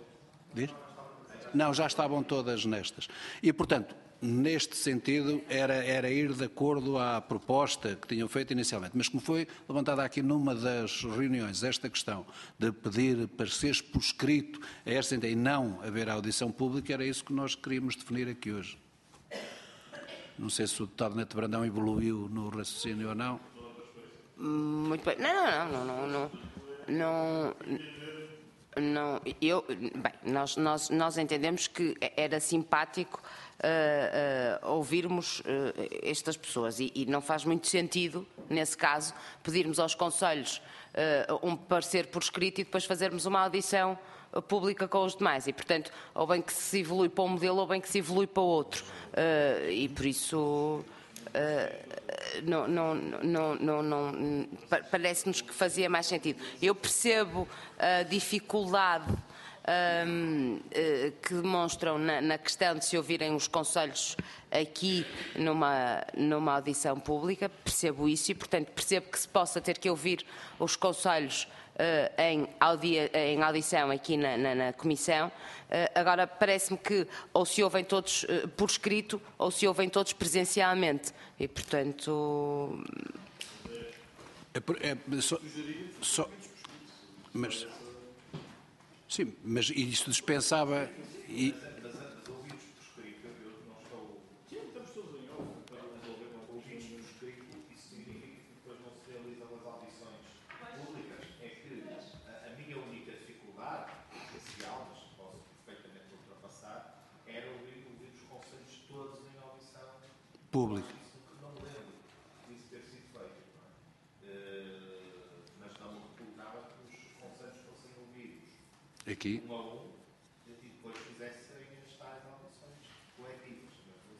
Não, já estavam todas nestas. E, portanto, neste sentido, era, era ir de acordo à proposta que tinham feito inicialmente. Mas como foi levantada aqui numa das reuniões esta questão de pedir pareceres por escrito a esta e não haver audição pública, era isso que nós queríamos definir aqui hoje. Não sei se o deputado Neto Brandão evoluiu no raciocínio ou não. Muito bem. Não, não, não, não, não. Não, não, eu, bem, nós, nós, nós entendemos que era simpático uh, uh, ouvirmos uh, estas pessoas e, e não faz muito sentido, nesse caso, pedirmos aos conselhos uh, um parecer por escrito e depois fazermos uma audição pública com os demais. E, portanto, ou bem que se evolui para um modelo ou bem que se evolui para outro. Uh, e, por isso... Uh, não, não, não, não, não, parece-nos que fazia mais sentido. Eu percebo a dificuldade hum, que demonstram na, na questão de se ouvirem os conselhos aqui numa, numa audição pública, percebo isso e, portanto, percebo que se possa ter que ouvir os conselhos uh, em, audia, em audição aqui na, na, na Comissão. Uh, agora, parece-me que ou se ouvem todos uh, por escrito ou se ouvem todos presencialmente e, portanto... É, é, só, só, mas, sim, mas isto dispensava... E, público. Não me lembro disso ter sido feito, não é? Mas não me reportava que os conselhos fossem ouvidos Aqui. um a um e depois fizessem as tais audições coletivas.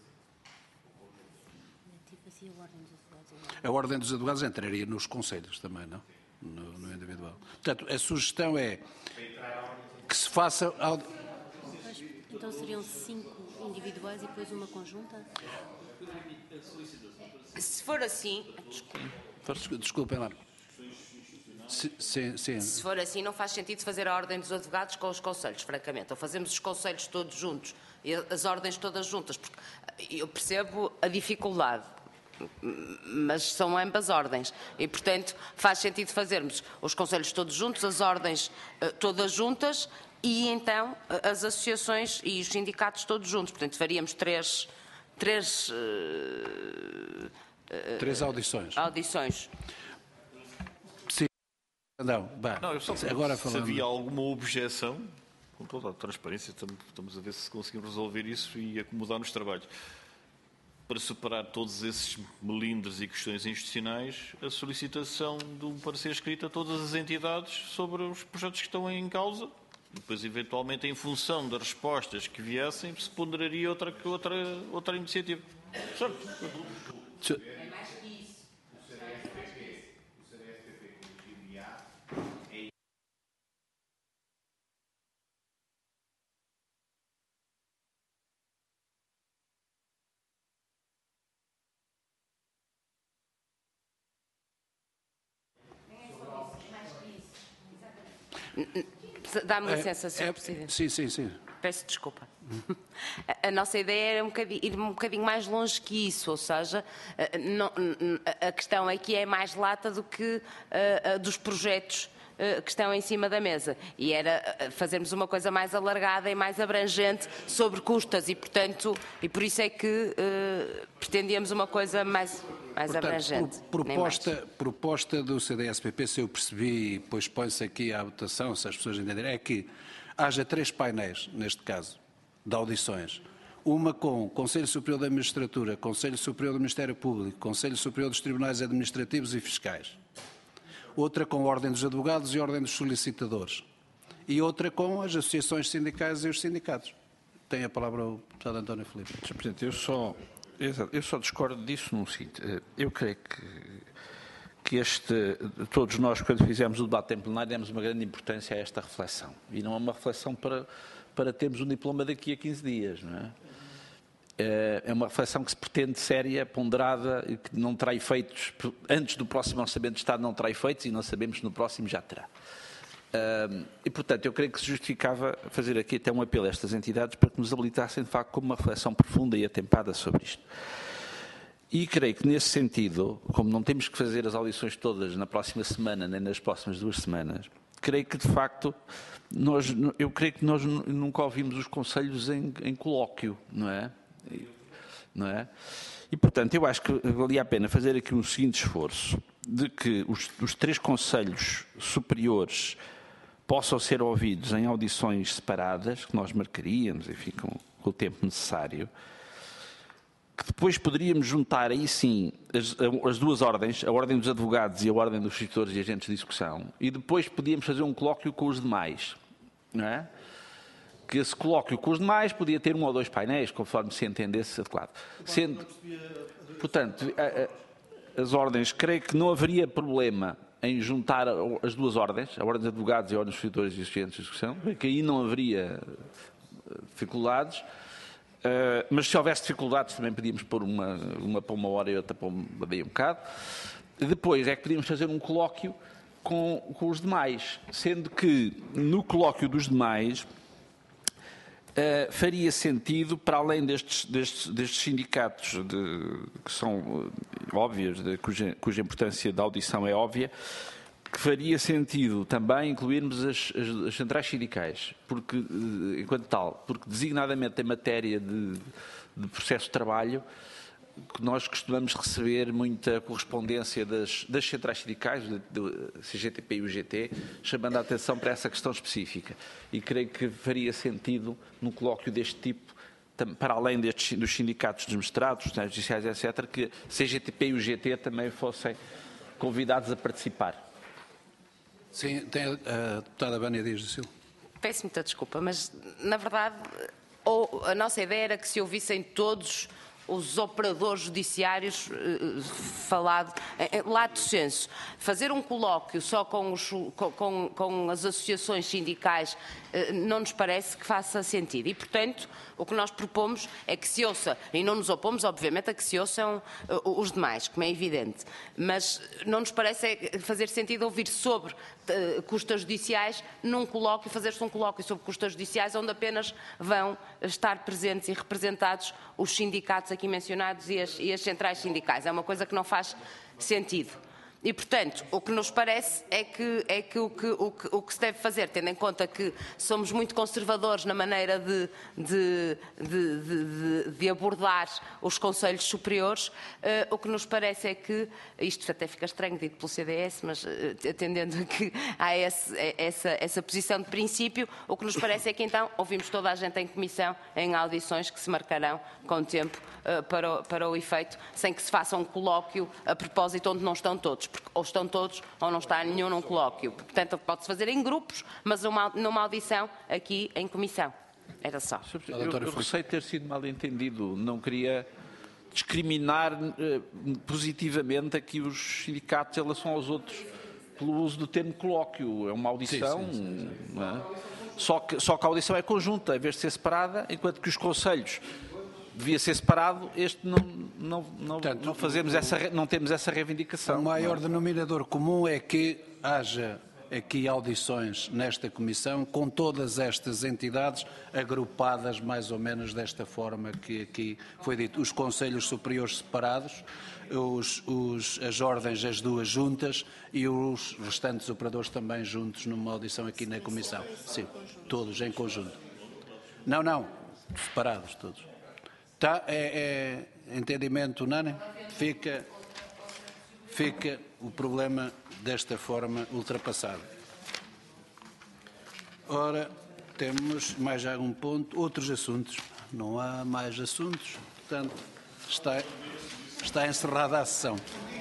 A ordem dos advogados entraria nos conselhos também, não? No, no individual. Portanto, a sugestão é que se faça... Então seriam cinco individuais e depois uma conjunta? Se for assim... Desculpe. Desculpem lá. Sim, sim. Se for assim, não faz sentido fazer a ordem dos advogados com os conselhos, francamente. Ou fazemos os conselhos todos juntos e as ordens todas juntas, porque eu percebo a dificuldade, mas são ambas ordens. E, portanto, faz sentido fazermos os conselhos todos juntos, as ordens uh, todas juntas e, então, as associações e os sindicatos todos juntos. Portanto, faríamos três... Três, uh, uh, três audições. audições. Sim. Não, bah, Não, eu só agora se falando... havia alguma objeção, com toda a transparência, estamos a ver se conseguimos resolver isso e acomodar nos trabalhos. Para superar todos esses melindres e questões institucionais, a solicitação de um parecer escrito a todas as entidades sobre os projetos que estão em causa. Depois, eventualmente, em função das respostas que viessem, se ponderaria outra, outra, outra iniciativa. Certo? É mais que isso. O C D S P P, o C D S P P com o G M A é Dá-me licença, senhor é, é, Presidente. Sim, sim, sim. Peço desculpa. A, a nossa ideia era um ir um bocadinho mais longe que isso, ou seja, não, a questão aqui é mais lata do que uh, dos projetos uh, que estão em cima da mesa. E era fazermos uma coisa mais alargada e mais abrangente sobre custas e, portanto, e por isso é que uh, pretendíamos uma coisa mais, mais Portanto, abrangente. Por, proposta, proposta do C D S P P, se eu percebi, e depois põe-se aqui à votação, se as pessoas entenderem, é que haja três painéis, neste caso, de audições. Uma com Conselho Superior da Magistratura, Conselho Superior do Ministério Público, Conselho Superior dos Tribunais Administrativos e Fiscais. Outra com a Ordem dos Advogados e a Ordem dos Solicitadores. E outra com as associações sindicais e os sindicatos. Tem a palavra o deputado António Filipe. senhor Presidente, eu só, eu só discordo disso num seguinte. Eu creio que, que este, todos nós, quando fizemos o debate em plenário, demos uma grande importância a esta reflexão. E não é uma reflexão para, para termos um diploma daqui a quinze dias, não é? É uma reflexão que se pretende séria, ponderada e que não terá efeitos, antes do próximo Orçamento de Estado não terá efeitos e não sabemos se no próximo já terá. E, portanto, eu creio que se justificava fazer aqui até um apelo a estas entidades para que nos habilitassem, de facto, com uma reflexão profunda e atempada sobre isto. E creio que, nesse sentido, como não temos que fazer as audições todas na próxima semana, nem nas próximas duas semanas, creio que, de facto, nós, eu creio que nós nunca ouvimos os conselhos em, em colóquio, não é? Não é? E, portanto, eu acho que valia a pena fazer aqui um seguinte esforço de que os, os três conselhos superiores possam ser ouvidos em audições separadas, que nós marcaríamos, enfim, com, com o tempo necessário, que depois poderíamos juntar aí sim as, as duas ordens, a ordem dos advogados e a ordem dos escritores e agentes de execução, e depois podíamos fazer um colóquio com os demais, não é? Que esse colóquio com os demais podia ter um ou dois painéis, conforme se entendesse adequado. Sendo, portanto, as ordens, creio que não haveria problema em juntar as duas ordens, a ordem de advogados e a ordem dos servidores e assistentes de execução, que aí não haveria dificuldades, uh, mas se houvesse dificuldades também podíamos pôr uma, uma para uma hora e outra para uma meia um bocado. Depois é que podíamos fazer um colóquio com, com os demais, sendo que no colóquio dos demais Uh, faria sentido, para além destes, destes, destes sindicatos de, que são uh, óbvios, de, cuja, cuja importância da audição é óbvia, que faria sentido também incluirmos as, as, as centrais sindicais, porque, uh, enquanto tal, porque designadamente em matéria de, de processo de trabalho, que nós costumamos receber muita correspondência das, das centrais sindicais, do C G T P e U G T, chamando a atenção para essa questão específica. E creio que faria sentido, num colóquio deste tipo, para além destes, dos sindicatos dos mestrados, dos judiciais, etcétera, que C G T P e U G T também fossem convidados a participar. Sim, tem a deputada Vânia Dias da Silva. Peço muita desculpa, mas, na verdade, ou, a nossa ideia era que se ouvissem todos os operadores judiciários eh, falado, eh, lato sensu, fazer um colóquio só com, os, com, com as associações sindicais eh, não nos parece que faça sentido e, portanto, o que nós propomos é que se ouça, e não nos opomos, obviamente, a que se ouçam eh, os demais, como é evidente, mas não nos parece fazer sentido ouvir sobre eh, custas judiciais num colóquio, fazer-se um colóquio sobre custas judiciais onde apenas vão estar presentes e representados os sindicatos aqui mencionados e as, e as centrais sindicais. É uma coisa que não faz sentido. E, portanto, o que nos parece é que, é que, o, que, o, que o que se deve fazer, tendo em conta que somos muito conservadores na maneira de, de, de, de, de abordar os conselhos superiores, uh, o que nos parece é que, isto até fica estranho dito pelo C D S, mas uh, atendendo a que há esse, essa, essa posição de princípio, o que nos parece é que então ouvimos toda a gente em comissão, em audições que se marcarão com tempo uh, para, o, para o efeito, sem que se faça um colóquio a propósito onde não estão todos. Porque ou estão todos ou não está nenhum num colóquio. Portanto, pode-se fazer em grupos, mas uma, numa audição aqui em comissão. Era só. Eu, eu receio ter sido mal entendido. Não queria discriminar eh, positivamente aqui os sindicatos em relação aos outros pelo uso do termo colóquio. É uma audição. Sim, sim, sim. Não é? Só que, só que a audição é conjunta, em vez de ser separada, enquanto que os conselhos devia ser separado, este não, não, não, Portanto, não, fazemos essa, não temos essa reivindicação. O maior denominador comum é que haja aqui audições nesta comissão com todas estas entidades agrupadas mais ou menos desta forma que aqui foi dito. Os conselhos superiores separados, os, os, as ordens, as duas juntas e os restantes operadores também juntos numa audição aqui na comissão. Sim, todos em conjunto. Não, não, separados todos. Tá, é, é entendimento unânime? Fica, fica o problema desta forma ultrapassado. Ora, temos mais algum ponto, outros assuntos. Não há mais assuntos, portanto, está, está encerrada a sessão.